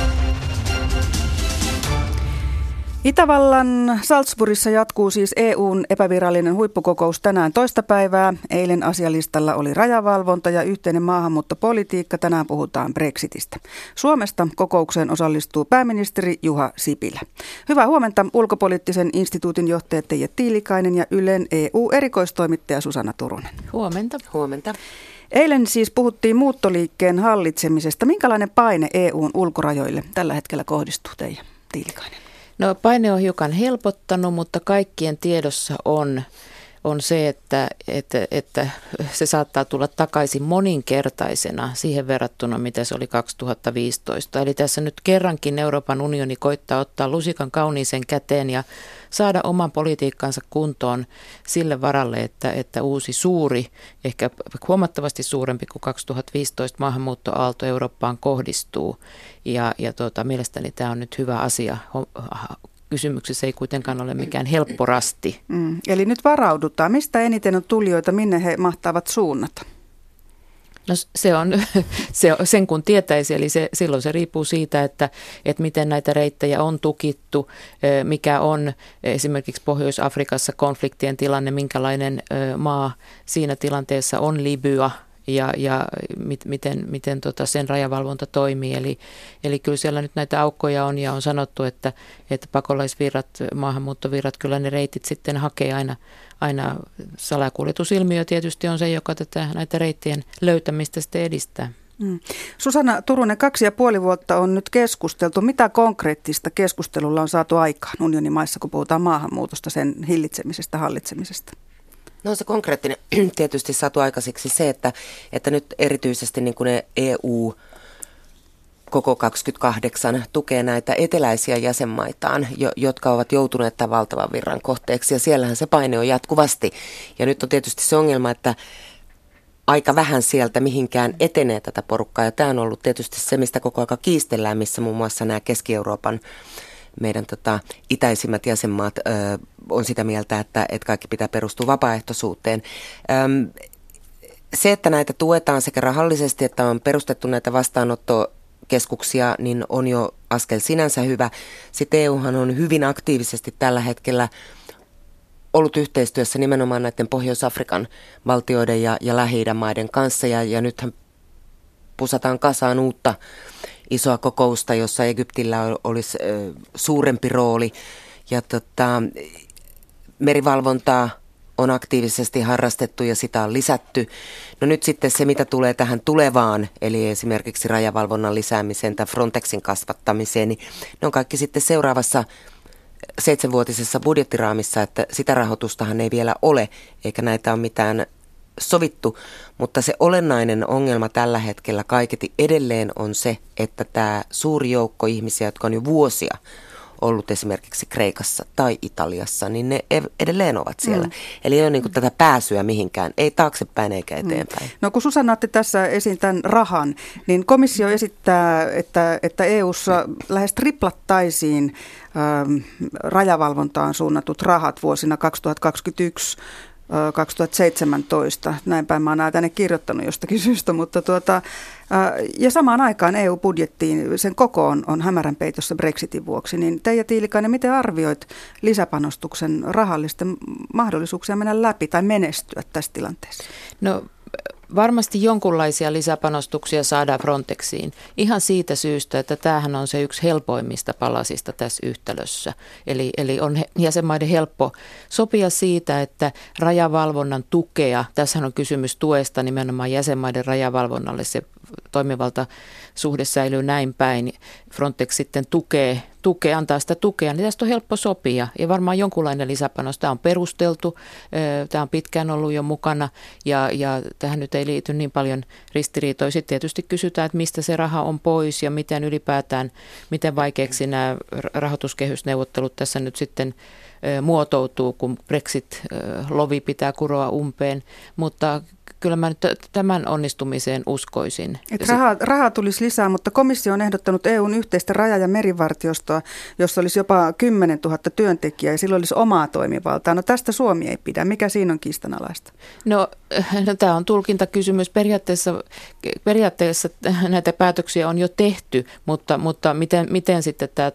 Itävallan Salzburgissa jatkuu siis EUn epävirallinen huippukokous tänään toista päivää. Eilen asialistalla oli rajavalvonta ja yhteinen maahanmuuttopolitiikka. Tänään puhutaan Brexitistä. Suomesta kokoukseen osallistuu pääministeri Juha Sipilä. Hyvää huomenta ulkopoliittisen instituutin johtaja Teija Tiilikainen ja Ylen EU-erikoistoimittaja Susanna Turunen. Huomenta. Huomenta. Eilen siis puhuttiin muuttoliikkeen hallitsemisesta. Minkälainen paine EUn ulkorajoille tällä hetkellä kohdistuu, Teija Tiilikainen? No paine on hiukan helpottanut, mutta kaikkien tiedossa on se, että se saattaa tulla takaisin moninkertaisena siihen verrattuna, mitä se oli 2015. Eli tässä nyt kerrankin Euroopan unioni koittaa ottaa lusikan kauniiseen käteen ja saada oman politiikkansa kuntoon sille varalle, että uusi suuri, ehkä huomattavasti suurempi kuin 2015 maahanmuuttoaalto Eurooppaan kohdistuu. Ja mielestäni tämä on nyt hyvä asia. Kysymyksessä ei kuitenkaan ole mikään helppo rasti. Eli nyt varaudutaan. Mistä eniten on tulijoita, minne he mahtavat suunnata? No sen kun tietäisi, eli silloin se riippuu siitä, että miten näitä reittejä on tukittu, mikä on esimerkiksi Pohjois-Afrikassa konfliktien tilanne, minkälainen maa siinä tilanteessa on Libya. Ja miten sen rajavalvonta toimii. Eli kyllä siellä nyt näitä aukkoja on ja on sanottu, että pakolaisvirrat, maahanmuuttovirrat, kyllä ne reitit sitten hakee aina salakuljetusilmiö tietysti on se, joka näitä reittien löytämistä sitten edistää. Susanna Turunen, 2,5 vuotta on nyt keskusteltu. Mitä konkreettista keskustelulla on saatu aikaan unionin maissa, kun puhutaan maahanmuutosta, sen hillitsemisestä, hallitsemisesta? No se konkreettinen tietysti saatu aikaiseksi se, että nyt erityisesti niin kuin EU koko 28 tukee näitä eteläisiä jäsenmaitaan, jotka ovat joutuneet tämän valtavan virran kohteeksi ja siellähän se paine on jatkuvasti. Ja nyt on tietysti se ongelma, että aika vähän sieltä mihinkään etenee tätä porukkaa ja tämä on ollut tietysti se, mistä koko aika kiistellään, missä muun muassa nämä Keski-Euroopan meidän itäisimmät jäsenmaat on sitä mieltä, että kaikki pitää perustua vapaaehtoisuuteen. Se, että näitä tuetaan sekä rahallisesti, että on perustettu näitä vastaanottokeskuksia, niin on jo askel sinänsä hyvä. Sitten EUhan on hyvin aktiivisesti tällä hetkellä ollut yhteistyössä nimenomaan näiden Pohjois-Afrikan valtioiden ja Lähi-idän maiden kanssa ja nythän pusataan kasaan uutta isoa kokousta, jossa Egyptillä olisi suurempi rooli. Ja merivalvontaa on aktiivisesti harrastettu ja sitä on lisätty. No nyt sitten se, mitä tulee tähän tulevaan, eli esimerkiksi rajavalvonnan lisäämiseen tai Frontexin kasvattamiseen, niin ne on kaikki sitten seuraavassa 7-vuotisessa budjettiraamissa, että sitä rahoitustahan ei vielä ole, eikä näitä ole mitään sovittu, mutta se olennainen ongelma tällä hetkellä kaiketi edelleen on se, että tämä suuri joukko ihmisiä, jotka on jo vuosia ollut esimerkiksi Kreikassa tai Italiassa, niin ne edelleen ovat siellä. Eli ei ole niin kuin tätä pääsyä mihinkään, ei taaksepäin eikä eteenpäin. No kun Susanna otti tässä esiin tämän rahan, niin komissio esittää, että EU:ssa lähes triplattaisiin rajavalvontaan suunnatut rahat vuosina 2021 2017. Näin päin mä oon tänne kirjoittanut jostakin syystä, mutta ja samaan aikaan EU-budjettiin sen koko on hämärän peitossa Brexitin vuoksi. Niin Teija Tiilikainen, miten arvioit lisäpanostuksen rahallisten mahdollisuuksia mennä läpi tai menestyä tässä tilanteessa? No varmasti jonkunlaisia lisäpanostuksia saadaan Frontexiin ihan siitä syystä, että tämähän on se yksi helpoimmista palasista tässä yhtälössä. Eli on jäsenmaiden helppo sopia siitä, että rajavalvonnan tukea, tässä on kysymys tuesta nimenomaan jäsenmaiden rajavalvonnalle, se toimivalta suhde säilyy näin päin, Frontex sitten antaa sitä tukea, niin tästä on helppo sopia ja varmaan jonkunlainen lisäpanos. Tämä on perusteltu, tämä on pitkään ollut jo mukana ja tähän nyt ei liity niin paljon ristiriitoja. Sitten tietysti kysytään, että mistä se raha on pois ja miten ylipäätään, miten vaikeaksi nämä rahoituskehysneuvottelut tässä nyt sitten muotoutuu, kun Brexit-lovi pitää kuroa umpeen, mutta kyllä mä nyt tämän onnistumiseen uskoisin. Rahaa tulisi lisää, mutta komissio on ehdottanut EUn yhteistä raja- ja merivartiostoa, jossa olisi jopa 10 000 työntekijää ja silloin olisi omaa toimivaltaa. No tästä Suomi ei pidä. Mikä siinä on kiistanalaista? No tämä on tulkintakysymys. Periaatteessa näitä päätöksiä on jo tehty, mutta miten sitten tämä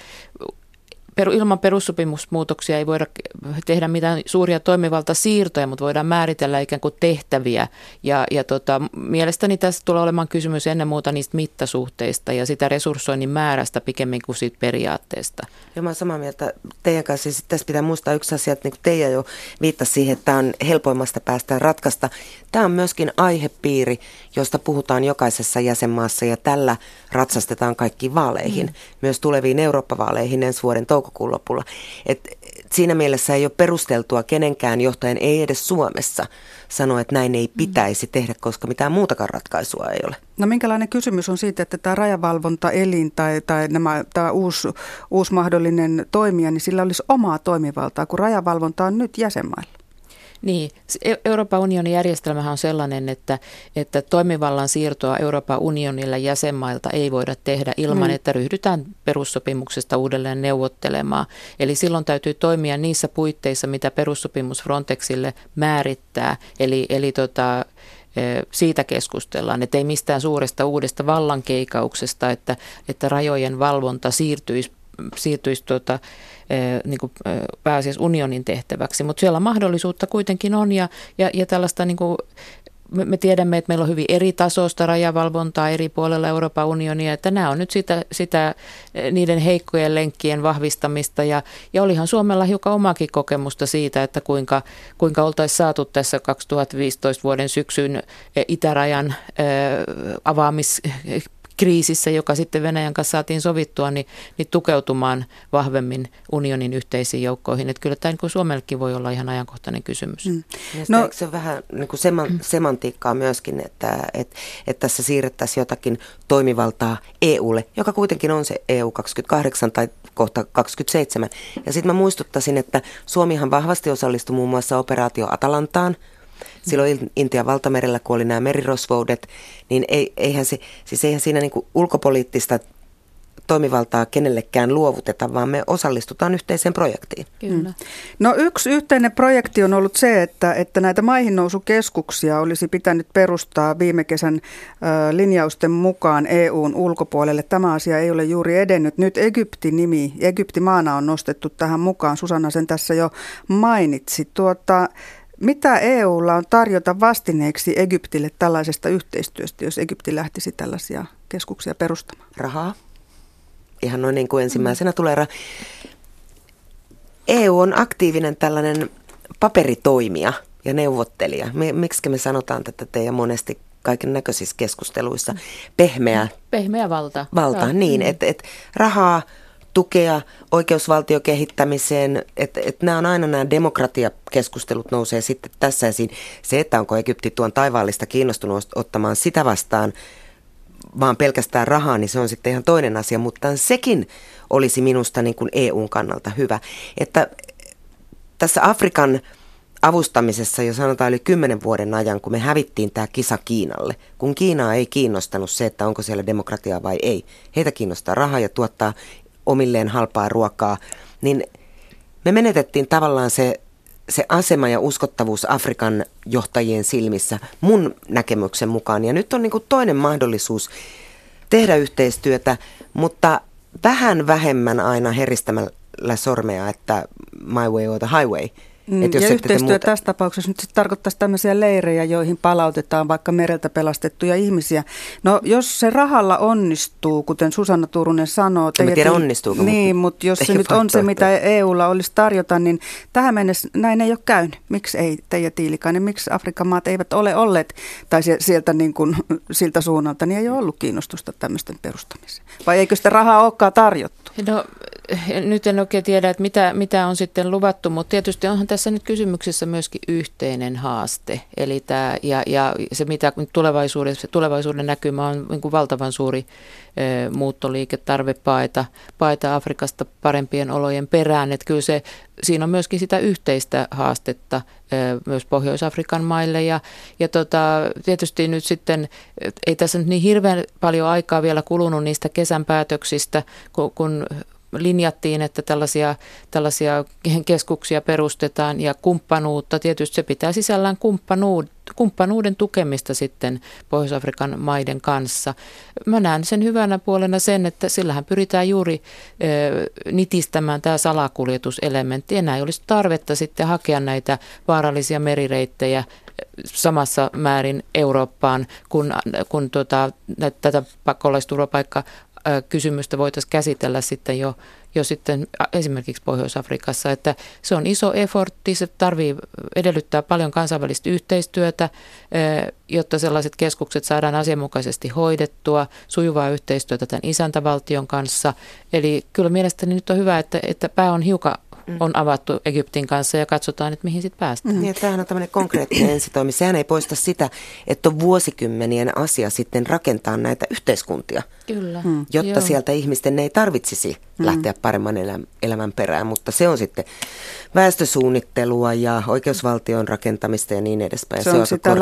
ilman perussopimusmuutoksia ei voida tehdä mitään suuria toimivaltasiirtoja, mutta voidaan määritellä ikään kuin tehtäviä. Mielestäni tässä tulee olemaan kysymys ennen muuta niistä mittasuhteista ja sitä resurssoinnin määrästä pikemmin kuin siitä periaatteesta. Ja mä olen samaa mieltä teidän kanssa. Siis tässä pitää muistaa yksi asia, että niin kuin Teija jo viittasi siihen, että tämä on helpoimmasta päästä ratkaista. Tämä on myöskin aihepiiri, josta puhutaan jokaisessa jäsenmaassa ja tällä ratsastetaan kaikkiin vaaleihin, myös tuleviin Eurooppa-vaaleihin ensi vuoden toukokuun lopulla. Siinä mielessä ei ole perusteltua kenenkään johtajan, ei edes Suomessa, sanoa, että näin ei pitäisi tehdä, koska mitään muutakaan ratkaisua ei ole. No minkälainen kysymys on siitä, että tämä rajavalvontaelin tai tämä uusi mahdollinen toimija, niin sillä olisi omaa toimivaltaa, kun rajavalvonta on nyt jäsenmailla? Niin, Euroopan unionin järjestelmähän on sellainen, että toimivallan siirtoa Euroopan unionilla jäsenmailta ei voida tehdä ilman, että ryhdytään perussopimuksesta uudelleen neuvottelemaan. Eli silloin täytyy toimia niissä puitteissa, mitä perussopimus Frontexille määrittää. Eli siitä keskustellaan, että ei mistään suuresta uudesta vallankeikauksesta, että rajojen valvonta siirtyisi niin kuin pääasiassa unionin tehtäväksi, mutta siellä mahdollisuutta kuitenkin on ja tällaista niin kuin me tiedämme, että meillä on hyvin eri tasoista rajavalvontaa eri puolella Euroopan unionia, että nämä on nyt sitä niiden heikkojen lenkkien vahvistamista ja olihan Suomella hiukan omaakin kokemusta siitä, että kuinka oltaisiin saatu tässä 2015 vuoden syksyn itärajan kriisissä, joka sitten Venäjän kanssa saatiin sovittua, niin tukeutumaan vahvemmin unionin yhteisiin joukkoihin. Että kyllä tämä niin kuin Suomellekin voi olla ihan ajankohtainen kysymys. No, eikö se on vähän niin kuin semantiikkaa myöskin, että tässä siirrettäisiin jotakin toimivaltaa EUlle, joka kuitenkin on se EU 28 tai kohta 27. Ja sitten mä muistuttaisin, että Suomihan vahvasti osallistui muun muassa operaatio Atalantaan. Silloin Intian valtamerellä, kun oli nämä merirosvoudet, niin eihän siinä niin kuin ulkopoliittista toimivaltaa kenellekään luovuteta, vaan me osallistutaan yhteiseen projektiin. Kyllä. No yksi yhteinen projekti on ollut se, että näitä maihinnousukeskuksia olisi pitänyt perustaa viime kesän linjausten mukaan EUn ulkopuolelle. Tämä asia ei ole juuri edennyt. Nyt Egypti maana on nostettu tähän mukaan. Susanna sen tässä jo mainitsi. Mitä EUlla on tarjota vastineeksi Egyptille tällaisesta yhteistyöstä, jos Egypti lähtisi tällaisia keskuksia perustamaan? Rahaa. Ihan noin niin kuin ensimmäisenä tulee EU on aktiivinen tällainen paperitoimija ja neuvottelija. Miksi me sanotaan tätä teidän monesti kaiken näköisissä keskusteluissa? Pehmeä valta. Valta, niin. Että rahaa, tukea oikeusvaltiokehittämiseen, että nämä demokratiakeskustelut nousee sitten tässä esiin. Se, että onko Egypti tuon taivaallista kiinnostunut ottamaan sitä vastaan, vaan pelkästään rahaa, niin se on sitten ihan toinen asia, mutta sekin olisi minusta niin kuin EUn kannalta hyvä. Että tässä Afrikan avustamisessa jo sanotaan yli 10 vuoden ajan, kun me hävittiin tämä kisa Kiinalle, kun Kiinaa ei kiinnostanut se, että onko siellä demokratiaa vai ei. Heitä kiinnostaa rahaa ja tuottaa omilleen halpaa ruokaa, niin me menetettiin tavallaan se asema ja uskottavuus Afrikan johtajien silmissä mun näkemyksen mukaan. Ja nyt on niin kuin toinen mahdollisuus tehdä yhteistyötä, mutta vähän vähemmän aina heristämällä sormea, että my way or the highway. Ja yhteistyö tässä tapauksessa nyt tarkoittaisi tämmöisiä leirejä, joihin palautetaan vaikka mereltä pelastettuja ihmisiä. No jos se rahalla onnistuu, kuten Susanna Turunen sanoo. En tiedä onnistuuko. Niin, mutta jos se nyt on se, mitä EUlla olisi tarjota, niin tähän mennessä näin ei ole käynyt. Miksi ei, Teija Tiilikainen, miksi Afrikan maat eivät ole olleet, tai sieltä niin kuin, siltä suunnalta, niin ei ole ollut kiinnostusta tämmöisten perustamiseen? Vai eikö sitä rahaa olekaan tarjottu? No nyt en oikein tiedä, että mitä on sitten luvattu, mutta tietysti onhan tässä nyt kysymyksessä myöskin yhteinen haaste. Eli tämä, ja se, mitä tulevaisuuden näkymä on niin kuin valtavan suuri muuttoliike, tarve paeta Afrikasta parempien olojen perään. Että kyllä siinä on myöskin sitä yhteistä haastetta myös Pohjois-Afrikan maille. Ja tietysti nyt sitten, ei tässä nyt niin hirveän paljon aikaa vielä kulunut niistä kesän päätöksistä, kun linjattiin, että tällaisia keskuksia perustetaan ja kumppanuutta. Tietysti se pitää sisällään kumppanuuden tukemista sitten Pohjois-Afrikan maiden kanssa. Mä näen sen hyvänä puolena sen, että sillähän pyritään juuri nitistämään tämä salakuljetuselementti. Enää ei olisi tarvetta sitten hakea näitä vaarallisia merireittejä samassa määrin Eurooppaan, kun tätä pakolaisturvapaikkakysymystä voitaisiin käsitellä sitten jo sitten esimerkiksi Pohjois-Afrikassa, että se on iso effortti, se edellyttää paljon kansainvälistä yhteistyötä, jotta sellaiset keskukset saadaan asianmukaisesti hoidettua, sujuvaa yhteistyötä tämän isäntävaltion kanssa. Eli kyllä mielestäni nyt on hyvä, että pää on hiukan on avattu Egyptin kanssa ja katsotaan, että mihin sitten päästään. Niin, tämähän on tämmöinen konkreettinen ensitoimi. Sehän ei poista sitä, että on vuosikymmenien asia sitten rakentaa näitä yhteiskuntia. Kyllä. Jotta sieltä ihmisten ei tarvitsisi lähteä paremman elämän perään, mutta se on sitten väestösuunnittelua ja oikeusvaltion rakentamista ja niin edespäin. Se on sitä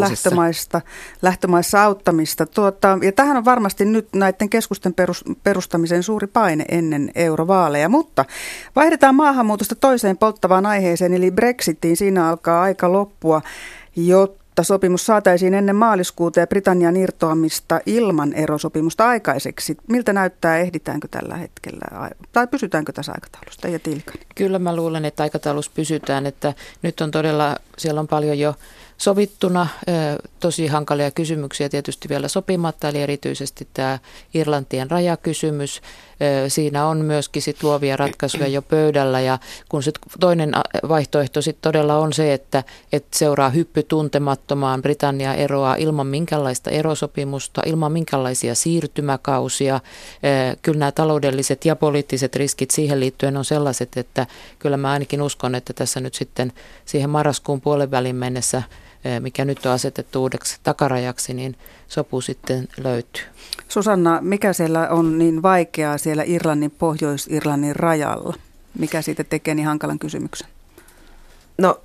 lähtömaissa auttamista. Ja tähän on varmasti nyt näiden keskusten perustamiseen suuri paine ennen eurovaaleja, mutta vaihdetaan maahanmuutosta toiseen polttavaan aiheeseen, eli Brexitiin. Siinä alkaa aika loppua, jotta sopimus saataisiin ennen maaliskuuta ja Britannian irtoamista ilman erosopimusta aikaiseksi. Miltä näyttää, ehditäänkö tällä hetkellä, tai pysytäänkö tässä aikataulussa? Teija Tiilikainen. Kyllä mä luulen, että aikataulussa pysytään, että nyt on todella, siellä on paljon jo sovittuna, tosi hankalia kysymyksiä tietysti vielä sopimatta, eli erityisesti tämä Irlantien rajakysymys. Siinä on myöskin sit luovia ratkaisuja jo pöydällä, ja kun se toinen vaihtoehto sitten todella on se, että seuraa hyppy tuntemattomaan, Britannia eroaa ilman minkäänlaista erosopimusta, ilman minkäänlaisia siirtymäkausia. Kyllä nämä taloudelliset ja poliittiset riskit siihen liittyen on sellaiset, että kyllä mä ainakin uskon, että tässä nyt sitten siihen marraskuun puolenvälin mennessä, mikä nyt on asetettu uudeksi takarajaksi, niin sopu sitten löytyy. Susanna, mikä siellä on niin vaikeaa siellä Irlannin, Pohjois-Irlannin rajalla? Mikä siitä tekee niin hankalan kysymyksen? No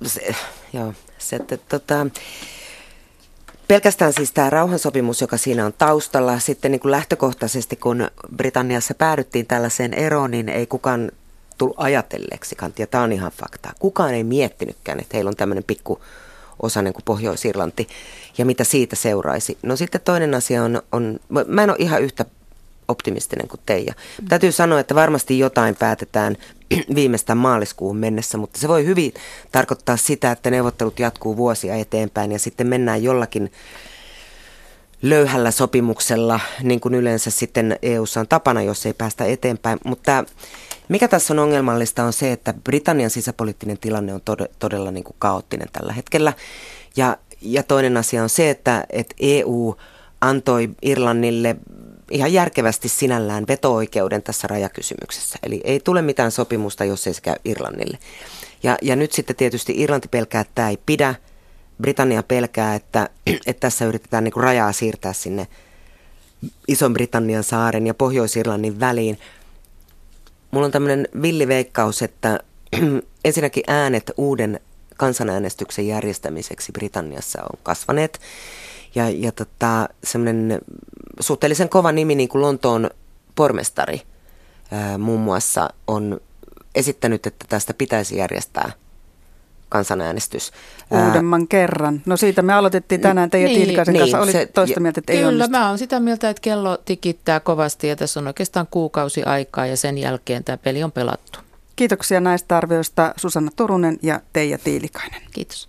pelkästään siis tämä rauhansopimus, joka siinä on taustalla. Sitten niin kuin lähtökohtaisesti, kun Britanniassa päädyttiin tällaiseen eroon, niin ei kukaan tullut ajatelleeksikaan. Ja tämä on ihan faktaa. Kukaan ei miettinytkään, että heillä on tämmöinen pikku osa niin kuin Pohjois-Irlanti ja mitä siitä seuraisi. No sitten toinen asia on mä en ole ihan yhtä optimistinen kuin Teija. Täytyy sanoa, että varmasti jotain päätetään viimeistään maaliskuun mennessä, mutta se voi hyvin tarkoittaa sitä, että neuvottelut jatkuu vuosia eteenpäin ja sitten mennään jollakin löyhällä sopimuksella, niin kuin yleensä sitten EU:ssa on tapana, jos ei päästä eteenpäin. Mutta mikä tässä on ongelmallista on se, että Britannian sisäpoliittinen tilanne on todella niin kuin kaoottinen tällä hetkellä. Ja toinen asia on se, että EU antoi Irlannille ihan järkevästi sinällään veto-oikeuden tässä rajakysymyksessä. Eli ei tule mitään sopimusta, jos ei se käy Irlannille. Ja nyt sitten tietysti Irlanti pelkää, että tämä ei pidä. Britannia pelkää, että tässä yritetään niin kuin rajaa siirtää sinne Ison-Britannian saaren ja Pohjois-Irlannin väliin. Mulla on tämmöinen villiveikkaus, että ensinnäkin äänet uuden kansanäänestyksen järjestämiseksi Britanniassa on kasvaneet. Ja semmoinen suhteellisen kova nimi, niin kuin Lontoon pormestari muun muassa, on esittänyt, että tästä pitäisi järjestää kansanäänestys. Uudemman kerran. No siitä me aloitettiin tänään teidän Tiilikaisen kanssa. Olit toista mieltä, että ei kyllä, onnistu. mä oon sitä mieltä, että kello tikittää kovasti ja tässä on oikeastaan kuukausi aikaa ja sen jälkeen tämä peli on pelattu. Kiitoksia näistä arvioista Susanna Turunen ja Teija Tiilikainen. Kiitos.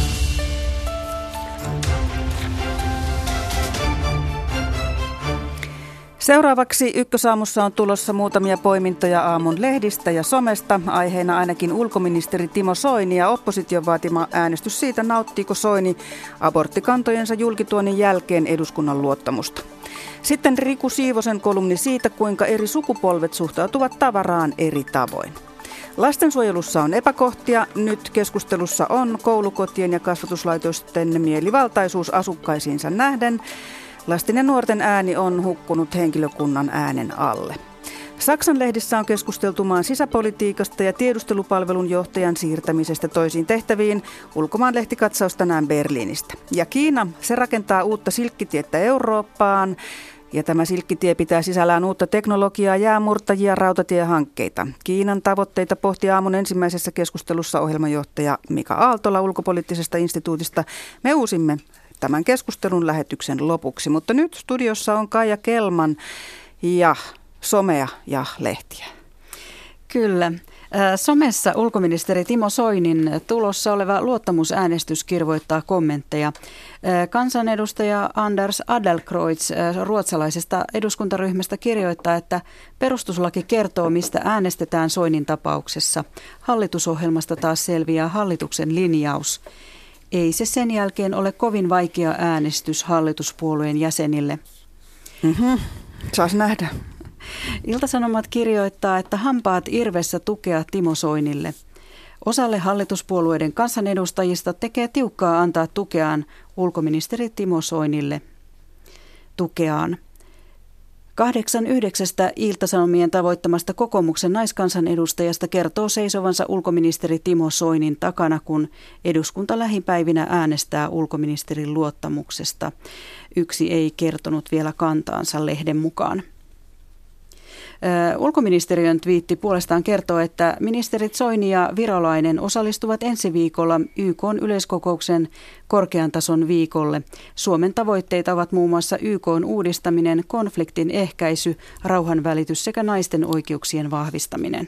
Seuraavaksi Ykkösaamussa on tulossa muutamia poimintoja aamun lehdistä ja somesta. Aiheena ainakin ulkoministeri Timo Soini ja opposition vaatima äänestys siitä, nauttiiko Soini aborttikantojensa julkituonnin jälkeen eduskunnan luottamusta. Sitten Riku Siivosen kolumni siitä, kuinka eri sukupolvet suhtautuvat tavaraan eri tavoin. Lastensuojelussa on epäkohtia. Nyt keskustelussa on koulukotien ja kasvatuslaitosten mielivaltaisuus asukkaisiinsa nähden. Lasten ja nuorten ääni on hukkunut henkilökunnan äänen alle. Saksan lehdissä on keskusteltu maan sisäpolitiikasta ja tiedustelupalvelun johtajan siirtämisestä toisiin tehtäviin. Ulkomaanlehtikatsaus tänään Berliinistä. Ja Kiina, se rakentaa uutta silkkitietä Eurooppaan. Ja tämä silkkitie pitää sisällään uutta teknologiaa, jäämurtajia, rautatiehankkeita. Kiinan tavoitteita pohti aamun ensimmäisessä keskustelussa ohjelmanjohtaja Mika Aaltola ulkopoliittisesta instituutista. Me uusimme tämän keskustelun lähetyksen lopuksi, mutta nyt studiossa on Kaija Kelman ja somea ja lehtiä. Kyllä. Somessa ulkoministeri Timo Soinin tulossa oleva luottamusäänestys kirvoittaa kommentteja. Kansanedustaja Anders Adlercreutz ruotsalaisesta eduskuntaryhmästä kirjoittaa, että perustuslaki kertoo, mistä äänestetään Soinin tapauksessa. Hallitusohjelmasta taas selviää hallituksen linjaus. Ei se sen jälkeen ole kovin vaikea äänestys hallituspuolueen jäsenille. Saas nähdä. Ilta-Sanomat kirjoittaa, että hampaat irvessä tukea Timo Soinille. Osalle hallituspuolueiden kansanedustajista tekee tiukkaa antaa tukeaan ulkoministeri Timo Soinille. Tukeaan. 8/9 Ilta-Sanomien tavoittamasta kokoomuksen naiskansanedustajasta kertoo seisovansa ulkoministeri Timo Soinin takana, kun eduskunta lähipäivinä äänestää ulkoministerin luottamuksesta. Yksi ei kertonut vielä kantaansa lehden mukaan. Ulkoministeriön twiitti puolestaan kertoo, että ministerit Soini ja Virolainen osallistuvat ensi viikolla YK:n yleiskokouksen korkean tason viikolle. Suomen tavoitteita ovat muun muassa YK:n uudistaminen, konfliktin ehkäisy, rauhanvälitys sekä naisten oikeuksien vahvistaminen.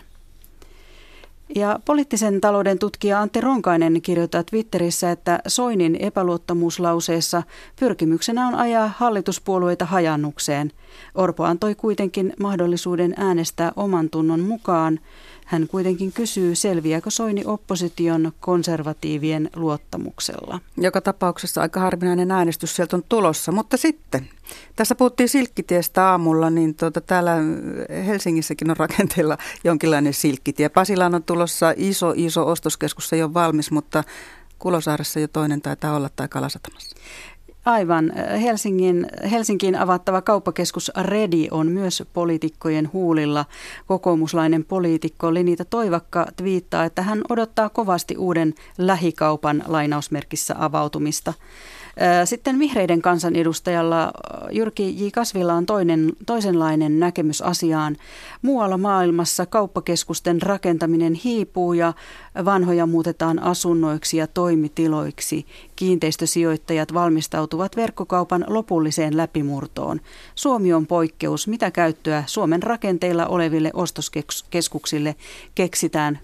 Ja poliittisen talouden tutkija Antti Ronkainen kirjoittaa Twitterissä, että Soinin epäluottamuslauseessa pyrkimyksenä on ajaa hallituspuolueita hajannukseen. Orpo antoi kuitenkin mahdollisuuden äänestää oman tunnon mukaan. Hän kuitenkin kysyy, selviääkö Soini opposition konservatiivien luottamuksella. Joka tapauksessa aika harvinainen äänestys sieltä on tulossa, mutta sitten. Tässä puhuttiin silkkitiestä aamulla, niin täällä Helsingissäkin on rakenteilla jonkinlainen silkkitie. Pasilaan on tulossa iso ostoskeskus, ei ole valmis, mutta Kulosaaressa jo toinen taitaa olla tai Kalasatamassa. Aivan. Helsinkiin avattava kauppakeskus Redi on myös poliitikkojen huulilla. Kokoomuslainen poliitikko Lenita Toivakka twiittaa, että hän odottaa kovasti uuden lähikaupan lainausmerkissä avautumista. Sitten vihreiden kansanedustajalla Jyrki J. Kasvilla on toisenlainen näkemys asiaan. Muualla maailmassa kauppakeskusten rakentaminen hiipuu ja vanhoja muutetaan asunnoiksi ja toimitiloiksi. Kiinteistösijoittajat valmistautuvat verkkokaupan lopulliseen läpimurtoon. Suomi on poikkeus. Mitä käyttöä Suomen rakenteilla oleville ostoskeskuksille keksitään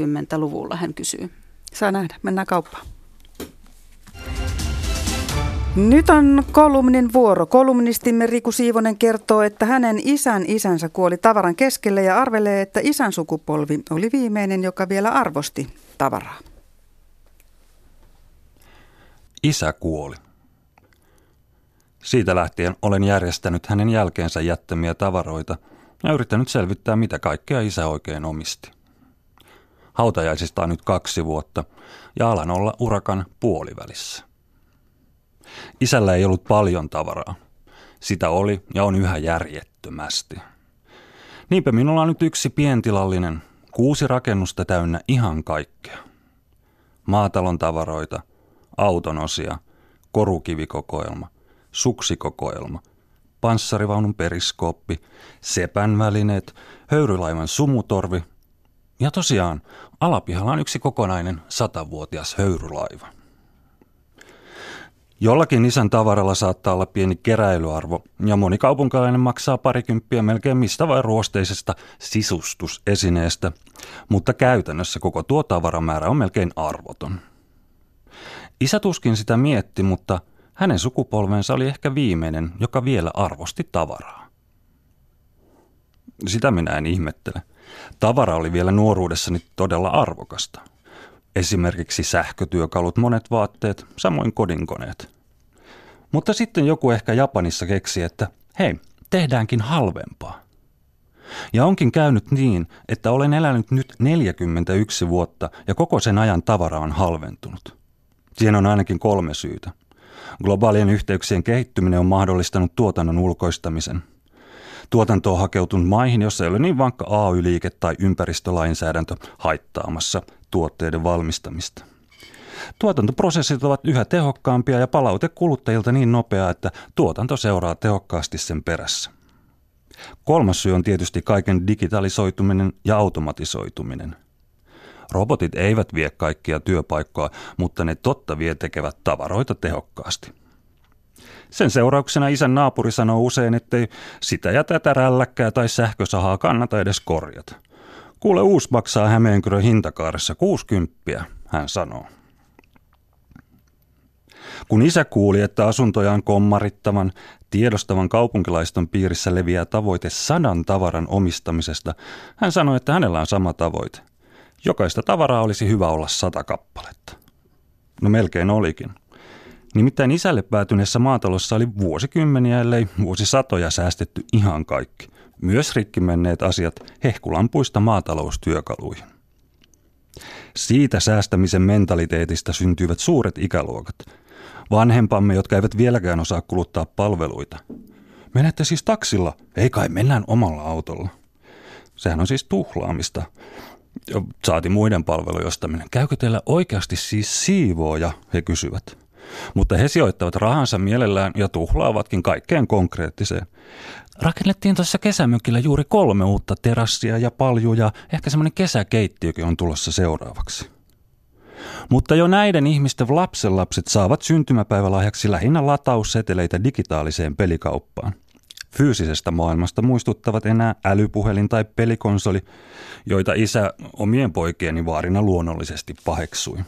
20-luvulla, hän kysyy. Saa nähdä. Mennään kauppaan. Nyt on kolumnin vuoro. Kolumnistimme Riku Siivonen kertoo, että hänen isänsä kuoli tavaran keskelle ja arvelee, että isän sukupolvi oli viimeinen, joka vielä arvosti tavaraa. Isä kuoli. Siitä lähtien olen järjestänyt hänen jälkeensä jättämiä tavaroita ja yrittänyt selvittää, mitä kaikkea isä oikein omisti. Hautajaisista on nyt 2 vuotta ja alan olla urakan puolivälissä. Isällä ei ollut paljon tavaraa. Sitä oli ja on yhä järjettömästi. Niinpä minulla on nyt yksi pientilallinen, 6 rakennusta täynnä ihan kaikkea. Maatalon tavaroita, auton osia, korukivikokoelma, suksikokoelma, panssarivaunun periskooppi, sepän välineet, höyrylaivan sumutorvi ja tosiaan alapihalla on yksi kokonainen 100-vuotias höyrylaiva. Jollakin isän tavaralla saattaa olla pieni keräilyarvo ja moni kaupunkilainen maksaa 20 melkein mistä vain ruosteisesta sisustusesineestä, mutta käytännössä koko tuo tavaramäärä on melkein arvoton. Isä tuskin sitä mietti, mutta hänen sukupolvensa oli ehkä viimeinen, joka vielä arvosti tavaraa. Sitä minä en ihmettele. Tavara oli vielä nuoruudessani todella arvokasta. Esimerkiksi sähkötyökalut, monet vaatteet, samoin kodinkoneet. Mutta sitten joku ehkä Japanissa keksi, että hei, tehdäänkin halvempaa. Ja onkin käynyt niin, että olen elänyt nyt 41 vuotta ja koko sen ajan tavara on halventunut. Siihen on ainakin 3 syytä. Globaalien yhteyksien kehittyminen on mahdollistanut tuotannon ulkoistamisen. Tuotanto on hakeutunut maihin, jossa ei ole niin vankka AY-liike tai ympäristölainsäädäntö haittaamassa tuotteiden valmistamista. Tuotantoprosessit ovat yhä tehokkaampia ja palaute kuluttajilta niin nopeaa, että tuotanto seuraa tehokkaasti sen perässä. 3. syy on tietysti kaiken digitalisoituminen ja automatisoituminen. Robotit eivät vie kaikkia työpaikkoja, mutta ne totta vie tekevät tavaroita tehokkaasti. Sen seurauksena isän naapuri sanoo usein, ettei sitä ja tätä rälläkkää tai sähkösahaa kannata edes korjata. Kuule, uusi maksaa Hämeenkyrön hintakaaressa 60, hän sanoo. Kun isä kuuli, että asuntojaan kommarittavan, tiedostavan kaupunkilaiston piirissä leviää tavoite 100 tavaran omistamisesta, hän sanoi, että hänellä on sama tavoite. Jokaista tavaraa olisi hyvä olla 100 kappaletta. No melkein olikin. Nimittäin isälle päätyneessä maatalossa oli vuosikymmeniä, ellei vuosisatoja säästetty ihan kaikki. Myös rikki menneet asiat hehkulampuista maataloustyökaluihin. Siitä säästämisen mentaliteetista syntyivät suuret ikäluokat. Vanhempamme, jotka eivät vieläkään osaa kuluttaa palveluita. Menette siis taksilla? Ei kai, mennään omalla autolla. Sehän on siis tuhlaamista. Saati muiden palvelujen ostaminen. Käykö teillä oikeasti siis siivooja, he kysyvät. Mutta he sijoittavat rahansa mielellään ja tuhlaavatkin kaikkeen konkreettiseen. Rakennettiin tuossa kesämökillä juuri 3 uutta terassia ja paljuja, ehkä semmoinen kesäkeittiökin on tulossa seuraavaksi. Mutta jo näiden ihmisten lapsenlapset saavat syntymäpäivälahjaksi lähinnä latausseteleitä digitaaliseen pelikauppaan. Fyysisestä maailmasta muistuttavat enää älypuhelin tai pelikonsoli, joita isä omien poikieni vaarina luonnollisesti paheksui.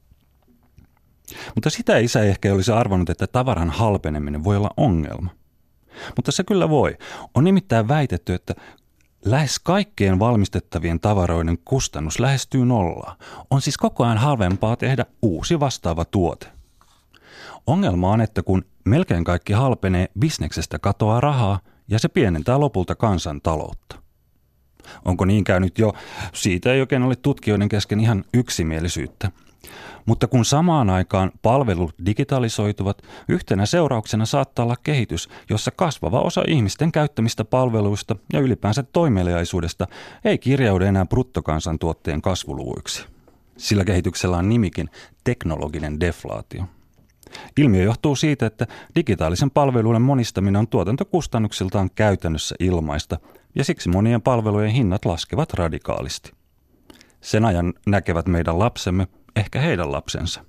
Mutta sitä isä ei ehkä olisi arvannut, että tavaran halpeneminen voi olla ongelma. Mutta se kyllä voi. On nimittäin väitetty, että lähes kaikkien valmistettavien tavaroiden kustannus lähestyy nollaa. On siis koko ajan halvempaa tehdä uusi vastaava tuote. Ongelma on, että kun melkein kaikki halpenee, bisneksestä katoaa rahaa ja se pienentää lopulta kansantaloutta. Onko niin käynyt jo? Siitä ei oikein ole tutkijoiden kesken ihan yksimielisyyttä. Mutta kun samaan aikaan palvelut digitalisoituvat, yhtenä seurauksena saattaa olla kehitys, jossa kasvava osa ihmisten käyttämistä palveluista ja ylipäänsä toimeliaisuudesta ei kirjaudu enää bruttokansantuotteen kasvuluvuiksi. Sillä kehityksellä on nimikin teknologinen deflaatio. Ilmiö johtuu siitä, että digitaalisen palveluiden monistaminen on tuotantokustannuksiltaan käytännössä ilmaista, ja siksi monien palvelujen hinnat laskevat radikaalisti. Sen ajan näkevät meidän lapsemme, ehkä heidän lapsensa.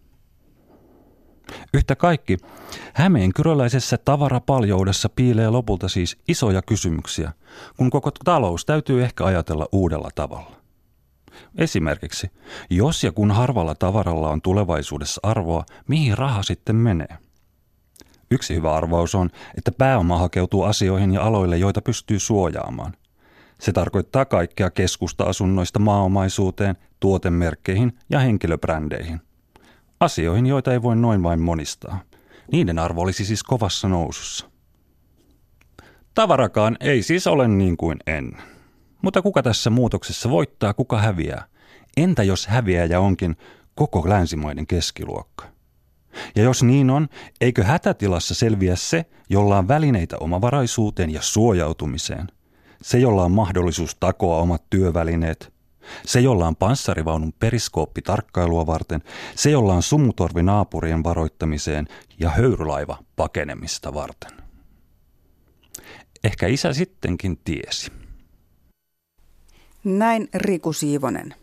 Yhtä kaikki, hämeenkyröläisessä tavarapaljoudessa piilee lopulta siis isoja kysymyksiä, kun koko talous täytyy ehkä ajatella uudella tavalla. Esimerkiksi, jos ja kun harvalla tavaralla on tulevaisuudessa arvoa, mihin raha sitten menee? Yksi hyvä arvaus on, että pääoma hakeutuu asioihin ja aloille, joita pystyy suojaamaan. Se tarkoittaa kaikkea keskusta-asunnoista maaomaisuuteen, tuotemerkkeihin ja henkilöbrändeihin. Asioihin, joita ei voi noin vain monistaa. Niiden arvo olisi siis kovassa nousussa. Tavarakaan ei siis ole niin kuin ennen. Mutta kuka tässä muutoksessa voittaa, kuka häviää? Entä jos häviäjä onkin koko länsimaiden keskiluokka? Ja jos niin on, eikö hätätilassa selviä se, jolla on välineitä omavaraisuuteen ja suojautumiseen? Se, jolla on mahdollisuus takoa omat työvälineet? Se, jolla on panssarivaunun periskooppi tarkkailua varten? Se, jolla on sumutorvi naapurien varoittamiseen ja höyrylaiva pakenemista varten? Ehkä isä sittenkin tiesi. Näin Riku Siivonen.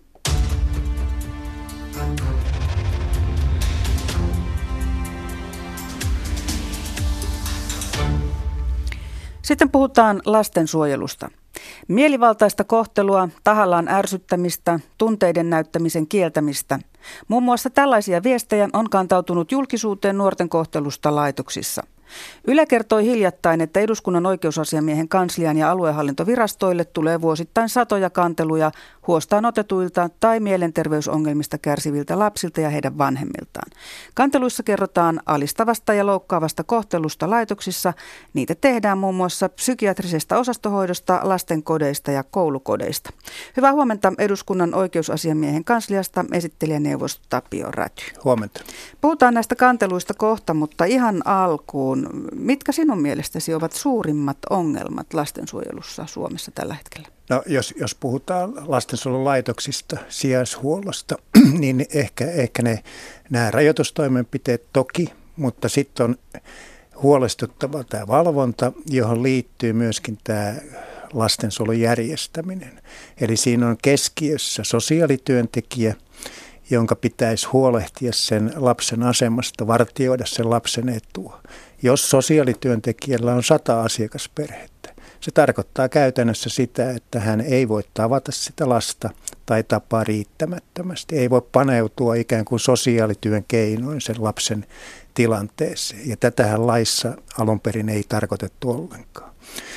Sitten puhutaan lastensuojelusta. Mielivaltaista kohtelua, tahallaan ärsyttämistä, tunteiden näyttämisen kieltämistä. Muun muassa tällaisia viestejä on kantautunut julkisuuteen nuorten kohtelusta laitoksissa. Yle kertoi hiljattain, että eduskunnan oikeusasiamiehen kanslian ja aluehallintovirastoille tulee vuosittain satoja kanteluja huostaan otetuilta tai mielenterveysongelmista kärsiviltä lapsilta ja heidän vanhemmiltaan. Kanteluissa kerrotaan alistavasta ja loukkaavasta kohtelusta laitoksissa. Niitä tehdään muun muassa psykiatrisesta osastohoidosta, lastenkodeista ja koulukodeista. Hyvää huomenta eduskunnan oikeusasiamiehen kansliasta esittelijäneuvos Tapio Räty. Huomenta. Puhutaan näistä kanteluista kohta, mutta ihan alkuun. Mitkä sinun mielestäsi ovat suurimmat ongelmat lastensuojelussa Suomessa tällä hetkellä? No, jos puhutaan lastensuojelulaitoksista, sijaishuollosta, niin ehkä nämä rajoitustoimenpiteet toki, mutta sitten on huolestuttava tämä valvonta, johon liittyy myöskin tämä lastensuojelun järjestäminen. Eli siinä on keskiössä sosiaalityöntekijä, jonka pitäisi huolehtia sen lapsen asemasta, vartioida sen lapsen etua. Jos sosiaalityöntekijällä on 100 asiakasperhettä, se tarkoittaa käytännössä sitä, että hän ei voi tavata sitä lasta tai tapaa riittämättömästi. Ei voi paneutua ikään kuin sosiaalityön keinoin sen lapsen tilanteeseen. Ja tätähän laissa alun perin ei tarkoitettu ollenkaan.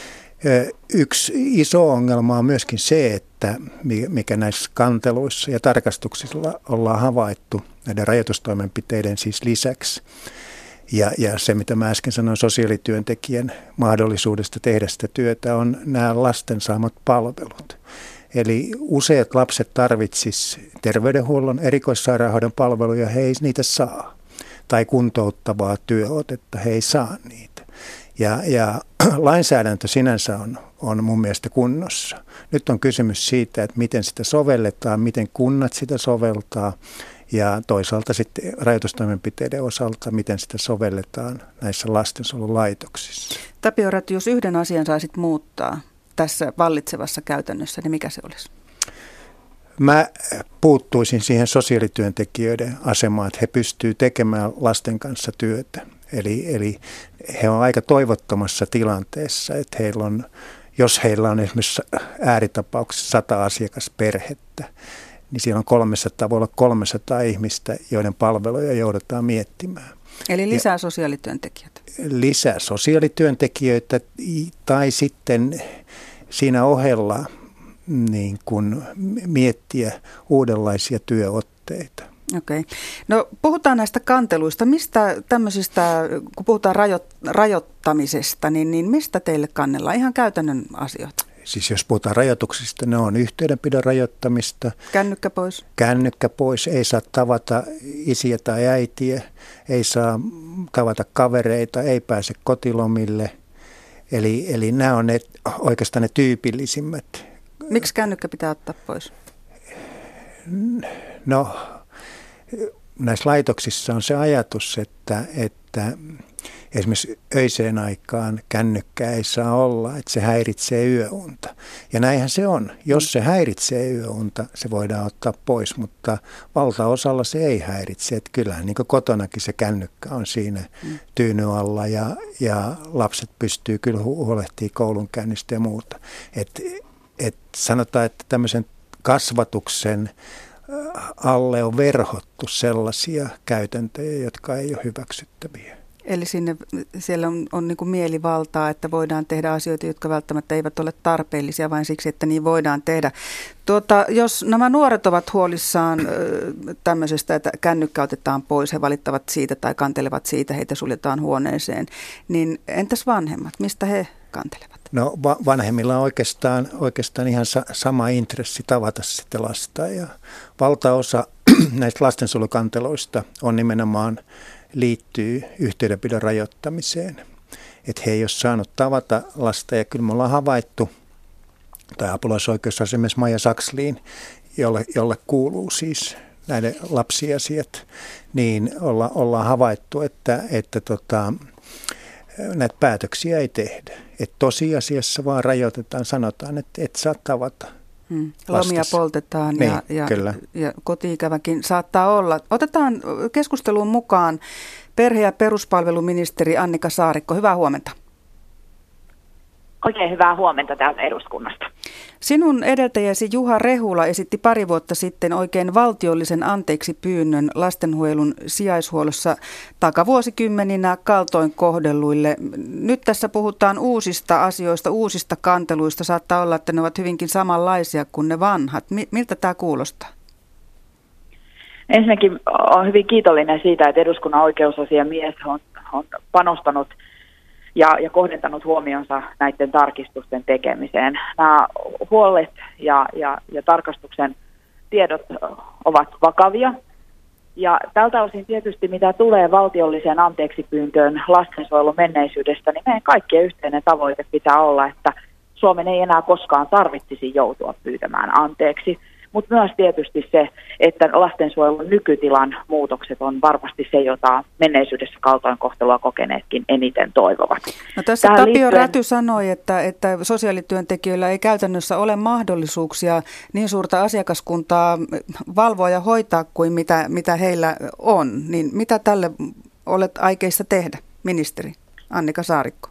Yksi iso ongelma on myöskin se, että mikä näissä kanteluissa ja tarkastuksilla ollaan havaittu näiden rajoitustoimenpiteiden siis lisäksi. Ja se, mitä mä äsken sanoin sosiaalityöntekijän mahdollisuudesta tehdä sitä työtä, on nämä lasten saamat palvelut. Eli useat lapset tarvitsisivat terveydenhuollon, erikoissairaanhoidon palveluja, he ei niitä saa. Tai kuntouttavaa työotetta, he ei saa niitä. Ja lainsäädäntö sinänsä on mun mielestä kunnossa. Nyt on kysymys siitä, että miten sitä sovelletaan, miten kunnat sitä soveltaa ja toisaalta sitten rajoitustoimenpiteiden osalta, miten sitä sovelletaan näissä lastensuojelulaitoksissa. Tapio Räty, jos yhden asian saisit muuttaa tässä vallitsevassa käytännössä, niin mikä se olisi? Mä puuttuisin siihen sosiaalityöntekijöiden asemaan, että he pystyvät tekemään lasten kanssa työtä. Eli he on aika toivottomassa tilanteessa, että jos heillä on esimerkiksi ääritapauksessa 100 asiakasperhettä, niin siellä voi olla 300 ihmistä, joiden palveluja joudutaan miettimään. Eli lisää sosiaalityöntekijöitä. Lisää sosiaalityöntekijöitä tai sitten siinä ohella niin kuin miettiä uudenlaisia työotteita. Okei. No puhutaan näistä kanteluista. Mistä tämmöisistä, kun puhutaan rajoittamisesta, niin mistä teille kannellaan? Ihan käytännön asioita. Siis jos puhutaan rajoituksista, ne on yhteydenpidon rajoittamista. Kännykkä pois. Kännykkä pois. Ei saa tavata isiä tai äitiä. Ei saa tavata kavereita. Ei pääse kotilomille. Eli nämä on oikeastaan ne tyypillisimmät. Miksi kännykkä pitää ottaa pois? No, näissä laitoksissa on se ajatus, että esimerkiksi öiseen aikaan kännykkää ei saa olla, että se häiritsee yöunta. Ja näinhän se on. Jos se häiritsee yöunta, se voidaan ottaa pois, mutta valtaosalla se ei häiritse. Että kyllähän niin kuin kotonakin se kännykkä on siinä tyynyn alla ja lapset pystyy kyllä huolehtimaan koulunkäynnistä ja muuta. Et sanotaan, että tämmöisen kasvatuksen alle on verhottu sellaisia käytäntöjä, jotka ei ole hyväksyttäviä. Eli siellä on niin kuin mielivaltaa, että voidaan tehdä asioita, jotka välttämättä eivät ole tarpeellisia vain siksi, että niin voidaan tehdä. Jos nämä nuoret ovat huolissaan tämmöisestä, että kännykkä otetaan pois, he valittavat siitä tai kantelevat siitä, heitä suljetaan huoneeseen, niin entäs vanhemmat, mistä he kantelevat? No vanhemmilla on oikeastaan ihan sama intressi tavata sitten lasta, ja valtaosa näistä lastensuojelukanteloista on nimenomaan liittyy yhteydenpidon rajoittamiseen. Että he ei ole saanut tavata lasta, ja kyllä me ollaan havaittu, tai apulaisoikeusasiamies Maija Sakslin, jolle kuuluu siis näiden lapsiasiat, niin ollaan havaittu, että näitä päätöksiä ei tehdä. Että tosiasiassa vaan rajoitetaan, sanotaan, että et saa tavata. Lomia poltetaan niin, ja koti-ikäväkin saattaa olla. Otetaan keskusteluun mukaan perhe- ja peruspalveluministeri Annika Saarikko. Hyvää huomenta. Oikein hyvää huomenta täältä eduskunnasta. Sinun edeltäjäsi Juha Rehula esitti pari vuotta sitten oikein valtiollisen anteeksi pyynnön lastensuojelun sijaishuollossa takavuosikymmeninä kaltoinkohdelluille. Nyt tässä puhutaan uusista asioista, uusista kanteluista. Saattaa olla, että ne ovat hyvinkin samanlaisia kuin ne vanhat. Miltä tämä kuulostaa? Ensinnäkin olen hyvin kiitollinen siitä, että eduskunnan oikeusasiamies on panostanut ja kohdentanut huomionsa näiden tarkistusten tekemiseen. Nämä huolet ja tarkastuksen tiedot ovat vakavia. Ja tältä osin tietysti, mitä tulee valtiolliseen anteeksipyyntöön lastensuojelun menneisyydestä, niin meidän kaikkien yhteinen tavoite pitää olla, että Suomen ei enää koskaan tarvitsisi joutua pyytämään anteeksi. Mutta myös tietysti se, että lastensuojelun nykytilan muutokset on varmasti se, jota menneisyydessä kaltoinkohtelua kokeneetkin eniten toivovat. No tässä Tapio Räty sanoi, että sosiaalityöntekijöillä ei käytännössä ole mahdollisuuksia niin suurta asiakaskuntaa valvoa ja hoitaa kuin mitä heillä on. Niin mitä tälle olet aikeissa tehdä, ministeri Annika Saarikko?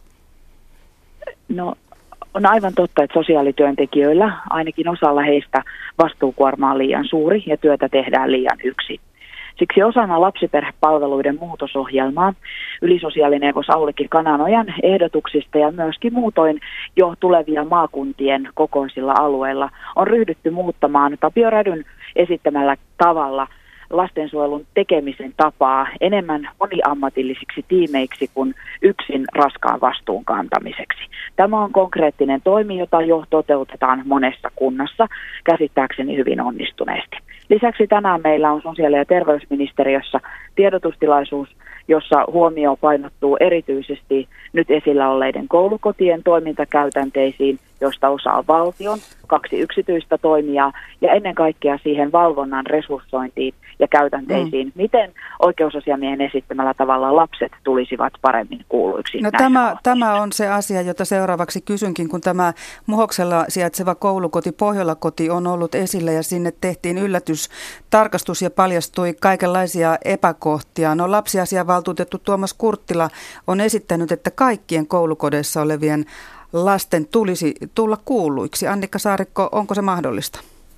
No, on aivan totta, että sosiaalityöntekijöillä, ainakin osalla heistä, vastuukuorma on liian suuri ja työtä tehdään liian yksin. Siksi osana lapsiperhepalveluiden muutosohjelmaa ylisosiaalineuvos Aulikki Kananojan ehdotuksista ja myöskin muutoin jo tulevia maakuntien kokoisilla alueilla on ryhdytty muuttamaan Tapio Rädyn esittämällä tavalla lastensuojelun tekemisen tapaa enemmän moniammatillisiksi tiimeiksi kuin yksin raskaan vastuun kantamiseksi. Tämä on konkreettinen toimi, jota jo toteutetaan monessa kunnassa, käsittääkseni hyvin onnistuneesti. Lisäksi tänään meillä on sosiaali- ja terveysministeriössä tiedotustilaisuus, jossa huomio painottuu erityisesti nyt esillä olleiden koulukotien toimintakäytänteisiin, joista osa on valtion, 2 yksityistä toimijaa ja ennen kaikkea siihen valvonnan resurssointiin ja käytänteisiin, miten oikeusasiamiehen esittämällä tavalla lapset tulisivat paremmin kuuluiksi. No tämä on se asia, jota seuraavaksi kysynkin, kun tämä Muhoksella sijaitseva koulukoti Pohjola-koti on ollut esillä ja sinne tehtiin yllätystarkastus ja paljastui kaikenlaisia epäkohtia. No lapsiasiavaltuutettu Tuomas Kurttila on esittänyt, että kaikkien koulukodeissa olevien lasten tulisi tulla kuulluiksi. Annika Saarikko, onko se mahdollista?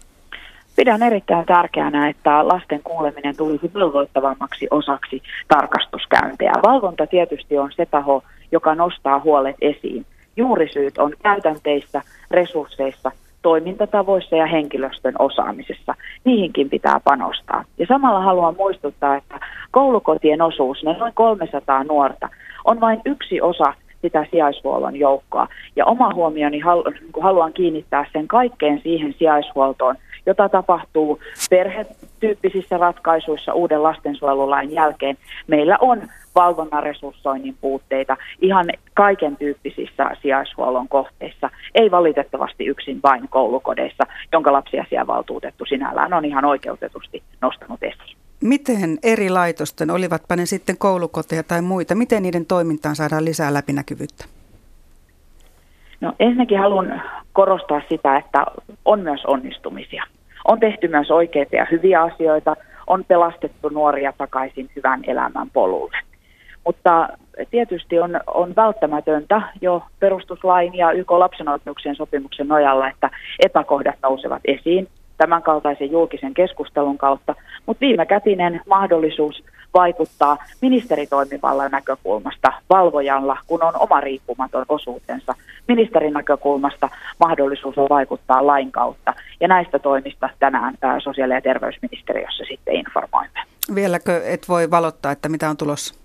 Pidän erittäin tärkeänä, että lasten kuuleminen tulisi velvoittavammaksi osaksi tarkastuskäyntejä. Valvonta tietysti on se taho, joka nostaa huolet esiin. Juurisyyt on käytänteissä, resursseissa, toimintatavoissa ja henkilöstön osaamisessa. Niihinkin pitää panostaa. Ja samalla haluan muistuttaa, että koulukotien osuus, ne noin 300 nuorta, on vain yksi osa sitä sijaishuollon joukkoa. Ja oma huomioni haluan kiinnittää sen kaikkeen siihen sijaishuoltoon, jota tapahtuu perhetyyppisissä ratkaisuissa uuden lastensuojelulain jälkeen. Meillä on valvonnan resurssoinnin puutteita ihan kaiken tyyppisissä sijaishuollon kohteissa, ei valitettavasti yksin vain koulukodeissa, jonka lapsiasiavaltuutettu sinällään on ihan oikeutetusti nostanut esiin. Miten eri laitosten, olivatpa ne sitten koulukoteja tai muita, miten niiden toimintaan saadaan lisää läpinäkyvyyttä? No ensinnäkin haluan korostaa sitä, että on myös onnistumisia. On tehty myös oikeita ja hyviä asioita, on pelastettu nuoria takaisin hyvän elämän polulle. Mutta tietysti on välttämätöntä jo perustuslain ja YK lapsen oikeuksien sopimuksen nojalla, että epäkohdat nousevat esiin. tämän kaltaisen julkisen keskustelun kautta, mutta viimekätinen mahdollisuus vaikuttaa ministeritoimivallan näkökulmasta valvojalla, kun on oma riippumaton osuutensa. Ministerin näkökulmasta mahdollisuus on vaikuttaa lain kautta. Ja näistä toimista tänään sosiaali- ja terveysministeriössä sitten informoimme. Vieläkö et voi valottaa, että mitä on tulossa?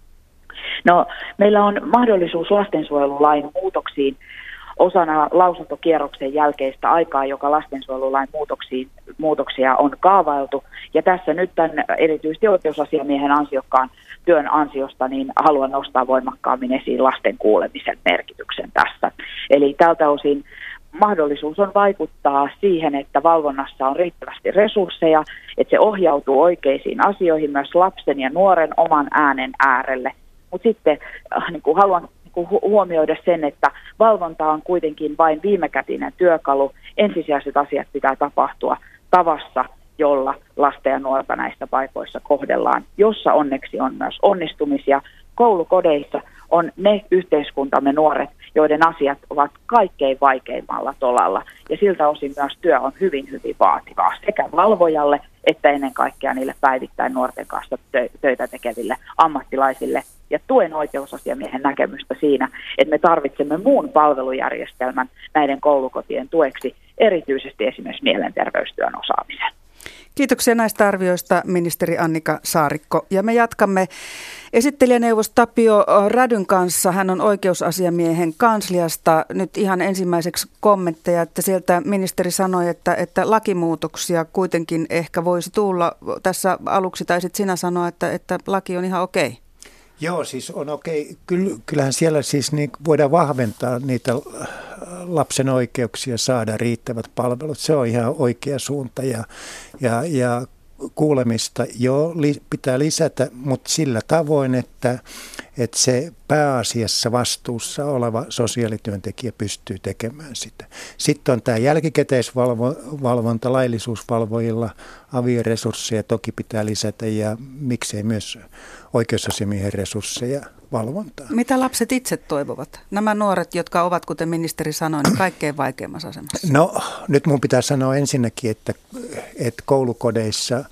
No, meillä on mahdollisuus lastensuojelulain muutoksiin osana lausuntokierroksen jälkeistä aikaa, joka lastensuojelulain muutoksia on kaavailtu. Ja tässä nyt tämän erityisesti oikeusasiamiehen ansiokkaan työn ansiosta niin haluan nostaa voimakkaammin esiin lasten kuulemisen merkityksen tässä. Eli tältä osin mahdollisuus on vaikuttaa siihen, että valvonnassa on riittävästi resursseja, että se ohjautuu oikeisiin asioihin myös lapsen ja nuoren oman äänen äärelle. Mutta sitten haluan huomioida sen, että valvonta on kuitenkin vain viimekätinen työkalu. Ensisijaiset asiat pitää tapahtua tavassa, jolla lasten ja nuorta näissä paikoissa kohdellaan, jossa onneksi on myös onnistumisia. Koulukodeissa on ne yhteiskuntamme nuoret, joiden asiat ovat kaikkein vaikeimmalla tolalla. Ja siltä osin myös työ on hyvin, hyvin vaativaa sekä valvojalle että ennen kaikkea niille päivittäin nuorten kanssa töitä tekeville ammattilaisille. Ja tuen oikeusasiamiehen näkemystä siinä, että me tarvitsemme muun palvelujärjestelmän näiden koulukotien tueksi, erityisesti esimerkiksi mielenterveystyön osaamisen. Kiitoksia näistä arvioista, ministeri Annika Saarikko. Ja me jatkamme esittelijäneuvos Tapio Rädyn kanssa. Hän on oikeusasiamiehen kansliasta. Nyt ihan ensimmäiseksi kommentteja, että sieltä ministeri sanoi, että lakimuutoksia kuitenkin ehkä voisi tulla. Tässä aluksi taisit sinä sanoa, että laki on ihan okei. Joo, siis on okei. Kyllähän siellä siis voidaan vahventaa niitä lapsen oikeuksia saada riittävät palvelut. Se on ihan oikea suunta ja kuulemista pitää lisätä, mutta sillä tavoin, että se pääasiassa vastuussa oleva sosiaalityöntekijä pystyy tekemään sitä. Sitten on tämä jälkikäteisvalvonta laillisuusvalvojilla, avioresursseja toki pitää lisätä ja miksei myös oikeusasiamiehen resursseja valvontaa. Mitä lapset itse toivovat? Nämä nuoret, jotka ovat, kuten ministeri sanoi, niin kaikkein vaikeimmassa asemassa. No nyt mun pitää sanoa ensinnäkin, että koulukodeissa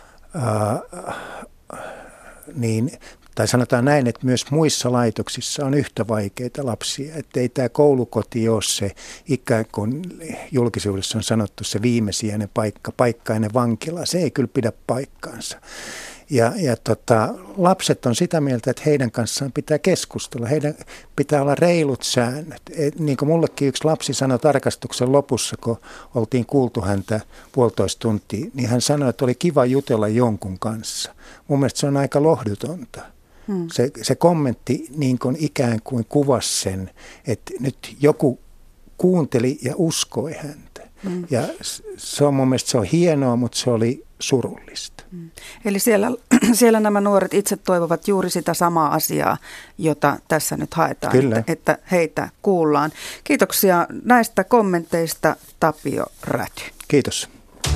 tai sanotaan näin, että myös muissa laitoksissa on yhtä vaikeita lapsia. Että ei tämä koulukoti ole se ikään kuin julkisuudessa on sanottu se viimesijainen paikkainen vankila. Se ei kyllä pidä paikkaansa. Ja lapset on sitä mieltä, että heidän kanssaan pitää keskustella. Heidän pitää olla reilut säännöt. Niin kuin mullekin yksi lapsi sanoi tarkastuksen lopussa, kun oltiin kuultu häntä 1,5 tuntia, niin hän sanoi, että oli kiva jutella jonkun kanssa. Mun mielestä se on aika lohdutonta. Se kommentti niin kuin ikään kuin kuvasi sen, että nyt joku kuunteli ja uskoi häntä. Ja se on mun mielestä se on hienoa, mutta se oli surullista. Eli siellä nämä nuoret itse toivovat juuri sitä samaa asiaa, jota tässä nyt haetaan, että heitä kuullaan. Kiitoksia näistä kommenteista, Tapio Räty. Kiitos.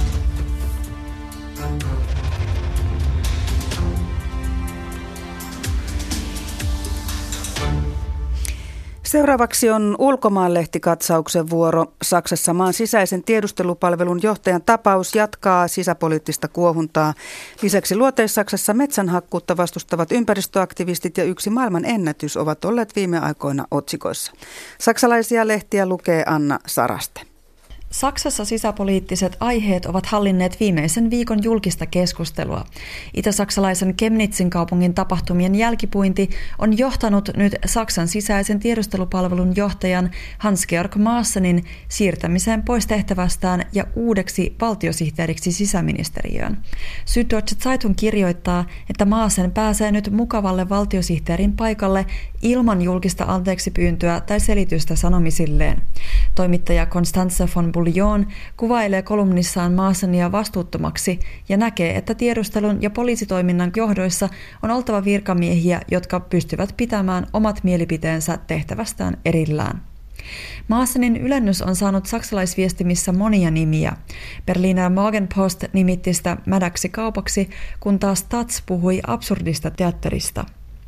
Seuraavaksi on ulkomaanlehtikatsauksen vuoro. Saksassa maan sisäisen tiedustelupalvelun johtajan tapaus jatkaa sisäpoliittista kuohuntaa. Lisäksi Luoteis-Saksassa metsänhakkuutta vastustavat ympäristöaktivistit ja yksi maailman ennätys ovat olleet viime aikoina otsikoissa. Saksalaisia lehtiä lukee Anna Saraste. Saksassa sisäpoliittiset aiheet ovat hallinneet viimeisen viikon julkista keskustelua. Itä-saksalaisen Chemnitzin kaupungin tapahtumien jälkipuinti on johtanut nyt Saksan sisäisen tiedustelupalvelun johtajan Hans-Georg Maassenin siirtämiseen pois tehtävästään ja uudeksi valtiosihteeriksi sisäministeriöön. Süddeutsche Zeitung kirjoittaa, että Maassen pääsee nyt mukavalle valtiosihteerin paikalle ilman julkista anteeksipyyntöä tai selitystä sanomisilleen. Toimittaja Constanze von Bullion kuvailee kolumnissaan Maassenia vastuuttomaksi ja näkee, että tiedustelun ja poliisitoiminnan johdoissa on oltava virkamiehiä, jotka pystyvät pitämään omat mielipiteensä tehtävästään erillään. Maassenin ylennys on saanut saksalaisviestimissä monia nimiä. Berliner Morgenpost nimitti sitä mädäksi kaupaksi, kun taas Taz puhui absurdista teatterista.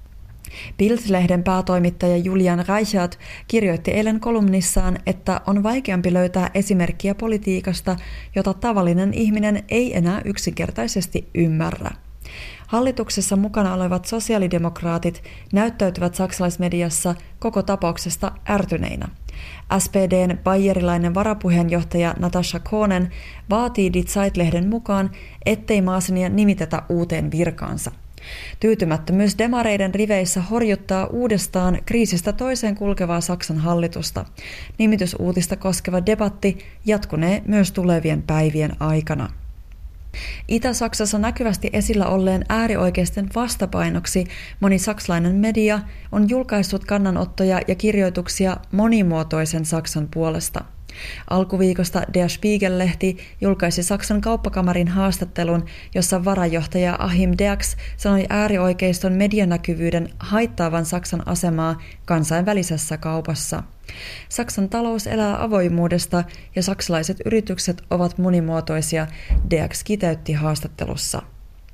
Bild-lehden päätoimittaja Julian Reichert kirjoitti eilen kolumnissaan, että on vaikeampi löytää esimerkkiä politiikasta, jota tavallinen ihminen ei enää yksinkertaisesti ymmärrä. Hallituksessa mukana olevat sosiaalidemokraatit näyttäytyvät saksalaismediassa koko tapauksesta ärtyneinä. SPD:n bayerilainen varapuheenjohtaja Natascha Kohnen vaatii Die Zeit-lehden mukaan, ettei Maasenia nimitetä uuteen virkaansa. Tyytymättömyys demareiden riveissä horjuttaa uudestaan kriisistä toiseen kulkevaa Saksan hallitusta. Nimitysuutista koskeva debatti jatkunee myös tulevien päivien aikana. Itä-Saksassa näkyvästi esillä olleen äärioikeisten vastapainoksi moni saksalainen media on julkaissut kannanottoja ja kirjoituksia monimuotoisen Saksan puolesta. Alkuviikosta Der Spiegel-lehti julkaisi Saksan kauppakamarin haastattelun, jossa varajohtaja Achim Derks sanoi äärioikeiston medianäkyvyyden haittaavan Saksan asemaa kansainvälisessä kaupassa. Saksan talous elää avoimuudesta ja saksalaiset yritykset ovat monimuotoisia, Derks kiteytti haastattelussa.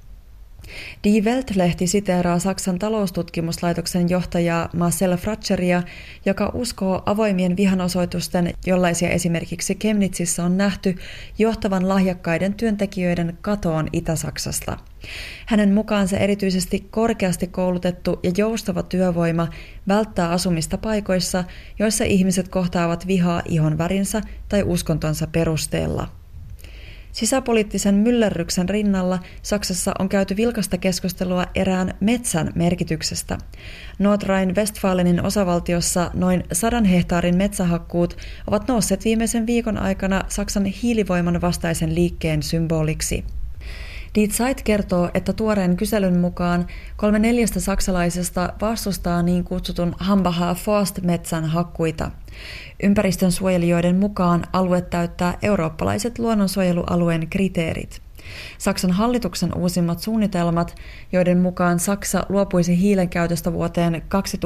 Die Welt-lehti siteeraa Saksan taloustutkimuslaitoksen johtajaa Marcel Fratscheria, joka uskoo avoimien vihanosoitusten, jollaisia esimerkiksi Chemnitzissä on nähty, johtavan lahjakkaiden työntekijöiden katoon Itä-Saksasta. Hänen mukaansa erityisesti korkeasti koulutettu ja joustava työvoima välttää asumista paikoissa, joissa ihmiset kohtaavat vihaa ihonvärinsä tai uskontonsa perusteella. Sisäpoliittisen myllerryksen rinnalla Saksassa on käyty vilkasta keskustelua erään metsän merkityksestä. Nordrhein-Westfalenin osavaltiossa noin 100 hehtaarin metsähakkuut ovat nousseet viimeisen viikon aikana Saksan hiilivoiman vastaisen liikkeen symboliksi. Die Zeit kertoo, että tuoreen kyselyn mukaan 3/4 saksalaisesta vastustaa niin kutsutun Hambacher Forst-metsän hakkuita. Ympäristönsuojelijoiden mukaan alue täyttää eurooppalaiset luonnonsuojelualueen kriteerit. Saksan hallituksen uusimmat suunnitelmat, joiden mukaan Saksa luopuisi hiilen käytöstä vuoteen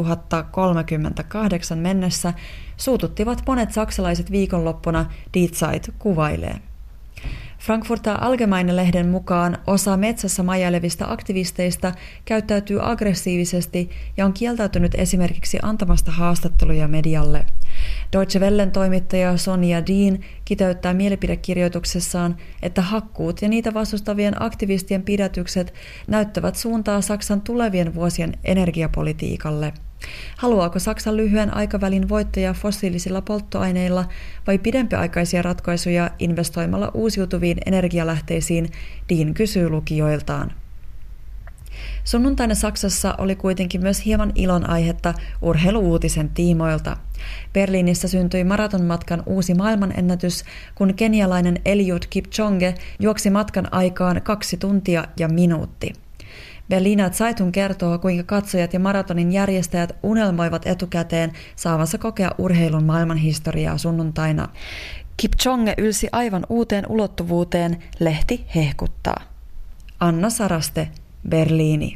2038 mennessä, suututtivat monet saksalaiset viikonloppuna, Die Zeit kuvailee. Frankfurter Allgemeine-lehden mukaan osa metsässä majailevista aktivisteista käyttäytyy aggressiivisesti ja on kieltäytynyt esimerkiksi antamasta haastatteluja medialle. Deutsche Wellen toimittaja Sonja Dean kiteyttää mielipidekirjoituksessaan, että hakkuut ja niitä vastustavien aktivistien pidätykset näyttävät suuntaa Saksan tulevien vuosien energiapolitiikalle. Haluaako Saksa lyhyen aikavälin voittoja fossiilisilla polttoaineilla vai pidempiaikaisia ratkaisuja investoimalla uusiutuviin energialähteisiin, Dean kysyy lukijoiltaan. Sunnuntaina Saksassa oli kuitenkin myös hieman ilonaihetta urheiluuutisen tiimoilta. Berliinissä syntyi maratonmatkan uusi maailmanennätys, kun kenialainen Eliud Kipchoge juoksi matkan aikaan 2 tuntia ja minuutti. Berliner Zeitung kertoo, kuinka katsojat ja maratonin järjestäjät unelmoivat etukäteen saavansa kokea urheilun maailmanhistoriaa sunnuntaina. Kipchoge ylsi aivan uuteen ulottuvuuteen, lehti hehkuttaa. Anna Saraste, Berliini.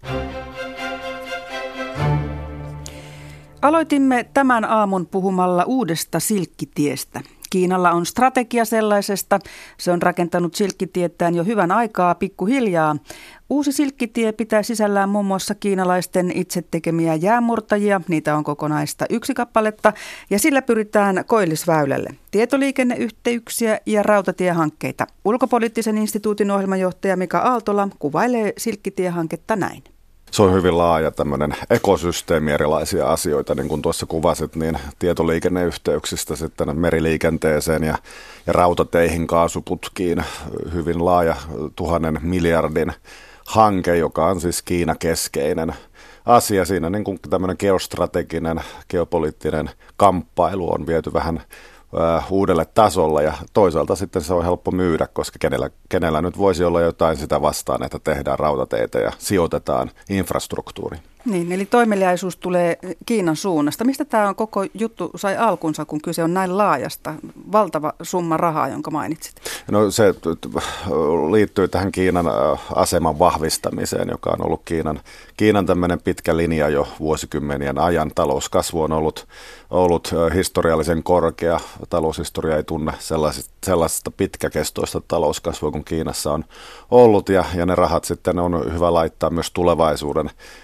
Aloitimme tämän aamun puhumalla uudesta silkkitiestä. Kiinalla on strategia sellaisesta. Se on rakentanut silkkitiettään jo hyvän aikaa pikkuhiljaa. Uusi silkkitie pitää sisällään muun muassa kiinalaisten itse tekemiä jäämurtajia. Niitä on kokonaista 1 kappaletta ja sillä pyritään koillisväylälle. Tietoliikenneyhteyksiä ja rautatiehankkeita. Ulkopoliittisen instituutin ohjelmanjohtaja Mika Aaltola kuvailee silkkitiehanketta näin. Se on hyvin laaja tämmöinen ekosysteemi, erilaisia asioita, niin kuin tuossa kuvasit, niin tietoliikenneyhteyksistä sitten meriliikenteeseen ja rautateihin, kaasuputkiin, hyvin laaja 1000 miljardin hanke, joka on siis Kiina-keskeinen asia. Siinä niin kuin tämmöinen geostrateginen, geopoliittinen kamppailu on viety vähän uudelle tasolle ja toisaalta sitten se on helppo myydä, koska kenellä nyt voisi olla jotain sitä vastaan, että tehdään rautateitä ja sijoitetaan infrastruktuuriin. Niin, eli toimeliaisuus tulee Kiinan suunnasta. Mistä tämä koko juttu sai alkunsa, kun kyse on näin laajasta, valtava summa rahaa, jonka mainitsit? No se liittyy tähän Kiinan aseman vahvistamiseen, joka on ollut Kiinan tämmöinen pitkä linja jo vuosikymmenien ajan. Talouskasvu on ollut historiallisen korkea. Taloushistoria ei tunne sellaista pitkäkestoista talouskasvua kuin Kiinassa on ollut ja ne rahat sitten on hyvä laittaa myös tulevaisuuden pönkittämiseen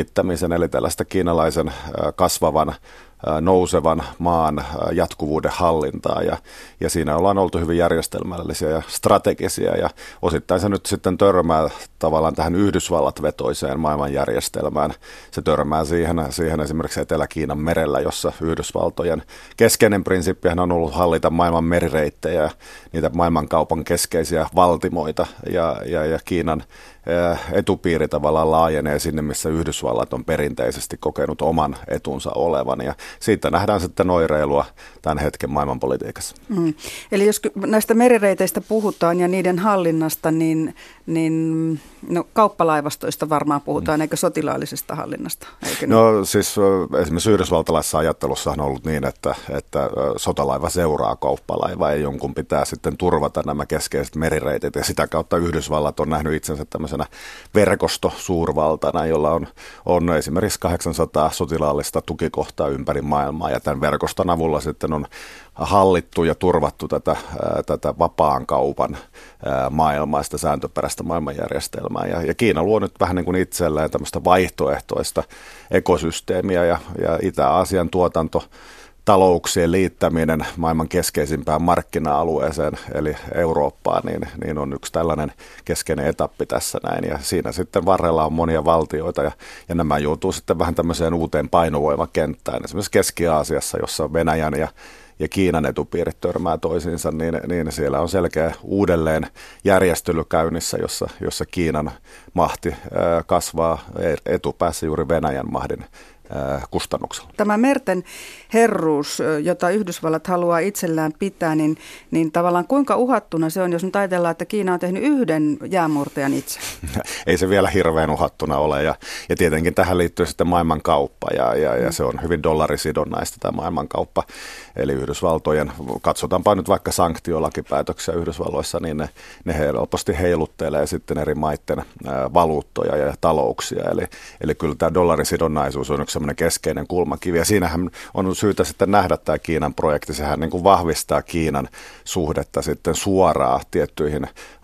kehittämisen, eli tällaista kiinalaisen kasvavan, nousevan maan jatkuvuuden hallintaa, ja siinä ollaan oltu hyvin järjestelmällisiä ja strategisia, ja osittain se nyt sitten törmää tavallaan tähän Yhdysvallat-vetoiseen maailmanjärjestelmään. Se törmää siihen esimerkiksi Etelä-Kiinan merellä, jossa Yhdysvaltojen keskeinen prinsiippihän on ollut hallita maailman merireittejä, niitä maailmankaupan keskeisiä valtimoita, ja Kiinan etupiiri tavallaan laajenee sinne, missä Yhdysvallat on perinteisesti kokenut oman etunsa olevan, ja siitä nähdään sitten oireilua tämän hetken maailmanpolitiikassa. Eli jos näistä merireiteistä puhutaan ja niiden hallinnasta, niin kauppalaivastoista varmaan puhutaan, eikä sotilaallisesta hallinnasta? Eikö no siis esimerkiksi yhdysvaltalaisessa ajattelussa on ollut niin, että sotalaiva seuraa kauppalaivaa, ja jonkun pitää sitten turvata nämä keskeiset merireitit, ja sitä kautta Yhdysvallat on nähnyt itsensä tämmöisenä verkostosuurvaltana, jolla on esimerkiksi 800 sotilaallista tukikohtaa ympäri maailmaa, ja tämän verkoston avulla sitten on hallittu ja turvattu tätä vapaan kaupan maailmaa, sitä sääntöperäistä maailmanjärjestelmää. Ja Kiina luo nyt vähän niin kuin itselleen tämmöistä vaihtoehtoista ekosysteemiä, ja Itä-Aasian talouksien liittäminen maailman keskeisimpään markkina-alueeseen, eli Eurooppaan, niin on yksi tällainen keskeinen etappi tässä näin. Ja siinä sitten varrella on monia valtioita, ja nämä joutuu sitten vähän tämmöiseen uuteen painovoimakenttään. Esimerkiksi Keski-Aasiassa, jossa Venäjän ja Kiinan etupiirit törmää toisiinsa, niin siellä on selkeä uudelleen järjestely käynnissä, jossa Kiinan mahti kasvaa etupäässä juuri Venäjän mahdin kustannuksella. Tämä merten herruus, jota Yhdysvallat haluaa itsellään pitää, niin tavallaan kuinka uhattuna se on, jos nyt ajatellaan, että Kiina on tehnyt yhden jäänmurtajan itse? Ei se vielä hirveän uhattuna ole, ja tietenkin tähän liittyy sitten maailmankauppa, ja se on hyvin dollarisidonnaista tämä maailmankauppa. Eli Yhdysvaltojen, katsotaanpa nyt vaikka sanktiolakipäätöksiä Yhdysvalloissa, niin ne helposti heiluttelee sitten eri maiden valuuttoja ja talouksia. Eli kyllä tämä dollarisidonnaisuus on yksi sellainen keskeinen kulmakivi, ja siinähän on syytä sitten nähdä tämä Kiinan projekti. Sehän niin kuin vahvistaa Kiinan suhdetta sitten suoraan tiettyihin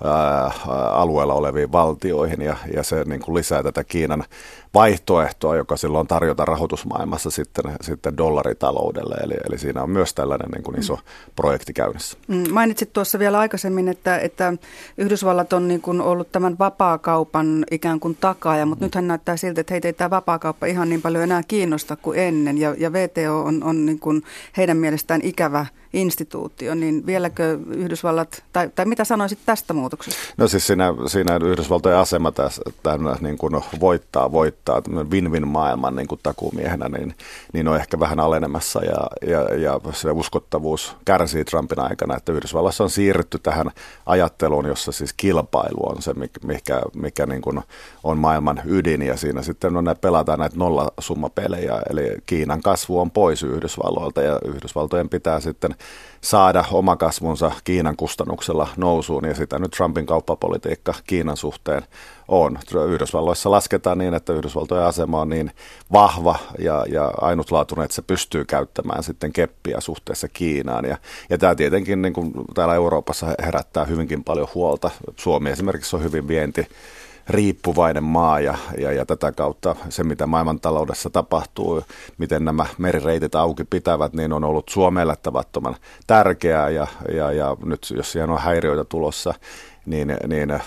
alueella oleviin valtioihin, ja se niin kuin lisää tätä Kiinan vaihtoehtoa, joka silloin tarjota rahoitusmaailmassa sitten dollaritaloudelle. Eli siinä on myös tällainen niin kuin iso projekti käynnissä. Mainitsit tuossa vielä aikaisemmin, että Yhdysvallat on niin kuin ollut tämän vapaakaupan ikään kuin takaaja, mutta nythän näyttää siltä, että heitä ei tämä vapaakauppa ihan niin paljon enää kiinnosta kuin ennen, ja VTO on niin kuin heidän mielestään ikävä instituutio, niin vieläkö Yhdysvallat, tai mitä sanoisit tästä muutoksesta? No siis siinä Yhdysvaltojen asema tämän niin kuin voittaa win-win maailman niin kuin takuumiehenä, niin on ehkä vähän alenemassa, ja se uskottavuus kärsii Trumpin aikana, että Yhdysvallassa on siirrytty tähän ajatteluun, jossa siis kilpailu on se, mikä niin kuin on maailman ydin, ja siinä sitten pelataan näitä nollasummapelejä, eli Kiinan kasvu on pois Yhdysvalloilta, ja Yhdysvaltojen pitää sitten saada oma kasvunsa Kiinan kustannuksella nousuun, ja sitä nyt Trumpin kauppapolitiikka Kiinan suhteen on. Yhdysvalloissa lasketaan niin, että Yhdysvaltojen asema on niin vahva ja ainutlaatuinen, että se pystyy käyttämään sitten keppiä suhteessa Kiinaan. Ja tämä tietenkin niin kuin täällä Euroopassa herättää hyvinkin paljon huolta. Suomi esimerkiksi on hyvin riippuvainen maa, ja tätä kautta se, mitä maailmantaloudessa tapahtuu, miten nämä merireitit auki pitävät, niin on ollut Suomelle tavattoman tärkeää, ja nyt jos siihen on häiriöitä tulossa, niin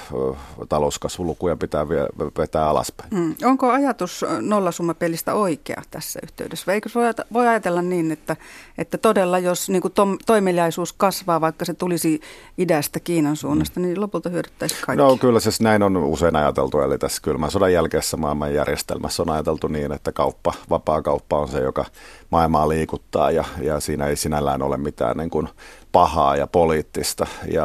talouskasvulukuja pitää vetää alaspäin. Onko ajatus nollasummapelistä oikea tässä yhteydessä? Vai eikö voi ajatella niin, että todella jos niin kuin toimeliaisuus kasvaa, vaikka se tulisi idästä Kiinan suunnasta, niin lopulta hyödyttäisi kaikki? No kyllä siis näin on usein ajateltu, eli tässä kylmän sodan jälkeisessä maailmanjärjestelmässä on ajateltu niin, että vapaa kauppa on se, joka maailmaa liikuttaa, ja siinä ei sinällään ole mitään niin kuin pahaa ja poliittista,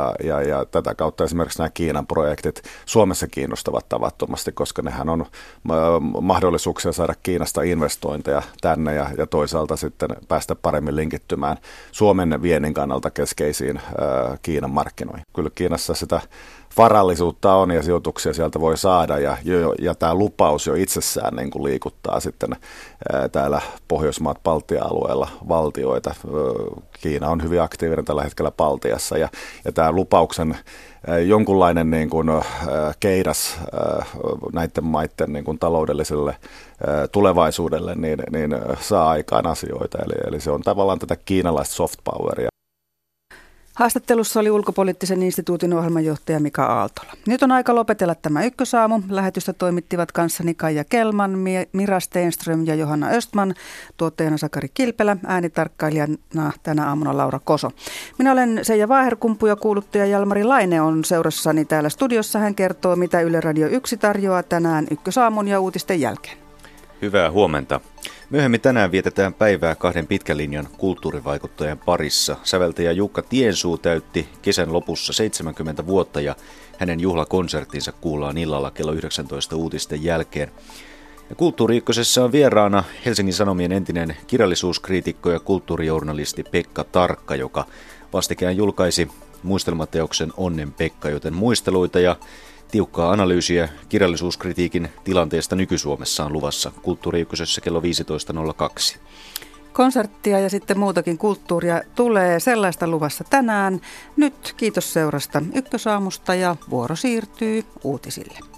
ja tätä kautta esimerkiksi nämä Kiinan projektit Suomessa kiinnostavat tavattomasti, koska nehän on mahdollisuuksia saada Kiinasta investointeja tänne, ja toisaalta sitten päästä paremmin linkittymään Suomen viennin kannalta keskeisiin Kiinan markkinoihin. Kyllä Kiinassa sitä varallisuutta on ja sijoituksia sieltä voi saada ja tämä lupaus jo itsessään niin kuin liikuttaa sitten täällä Pohjoismaat Baltia-alueella valtioita. Kiina on hyvin aktiivinen tällä hetkellä Baltiassa ja tämä lupauksen jonkunlainen niin kuin keidas näiden maiden niin kuin taloudelliselle tulevaisuudelle niin saa aikaan asioita. Eli se on tavallaan tätä kiinalaista soft poweria. Haastattelussa oli Ulkopoliittisen instituutin ohjelmanjohtaja Mika Aaltola. Nyt on aika lopetella tämä Ykkösaamu. Lähetystä toimittivat kanssani Kaija Kelman, Mira Stenström ja Johanna Östman, tuottajana Sakari Kilpelä, äänitarkkailijana tänä aamuna Laura Koso. Minä olen Seija Vaaherkumpu ja kuuluttaja Jalmari Laine on seurassani täällä studiossa. Hän kertoo, mitä Yle Radio 1 tarjoaa tänään Ykkösaamun ja uutisten jälkeen. Hyvää huomenta. Myöhemmin tänään vietetään päivää 2 pitkän linjan kulttuurivaikuttajan parissa. Säveltäjä Jukka Tiensuu täytti kesän lopussa 70 vuotta ja hänen juhlakonserttinsa kuullaan illalla kello 19 uutisten jälkeen. Ja Kulttuuri Ykkösessä on vieraana Helsingin Sanomien entinen kirjallisuuskriitikko ja kulttuurijournalisti Pekka Tarkka, joka vastikään julkaisi muistelmateoksen Onnen Pekka, joten muisteluita ja tiukkaa analyysiä kirjallisuuskritiikin tilanteesta nyky-Suomessa on luvassa Kulttuuri Ykkösessä kello 15.02. Konserttia ja sitten muutakin kulttuuria tulee sellaista luvassa tänään. Nyt kiitos seurasta Ykkösaamusta ja vuoro siirtyy uutisille.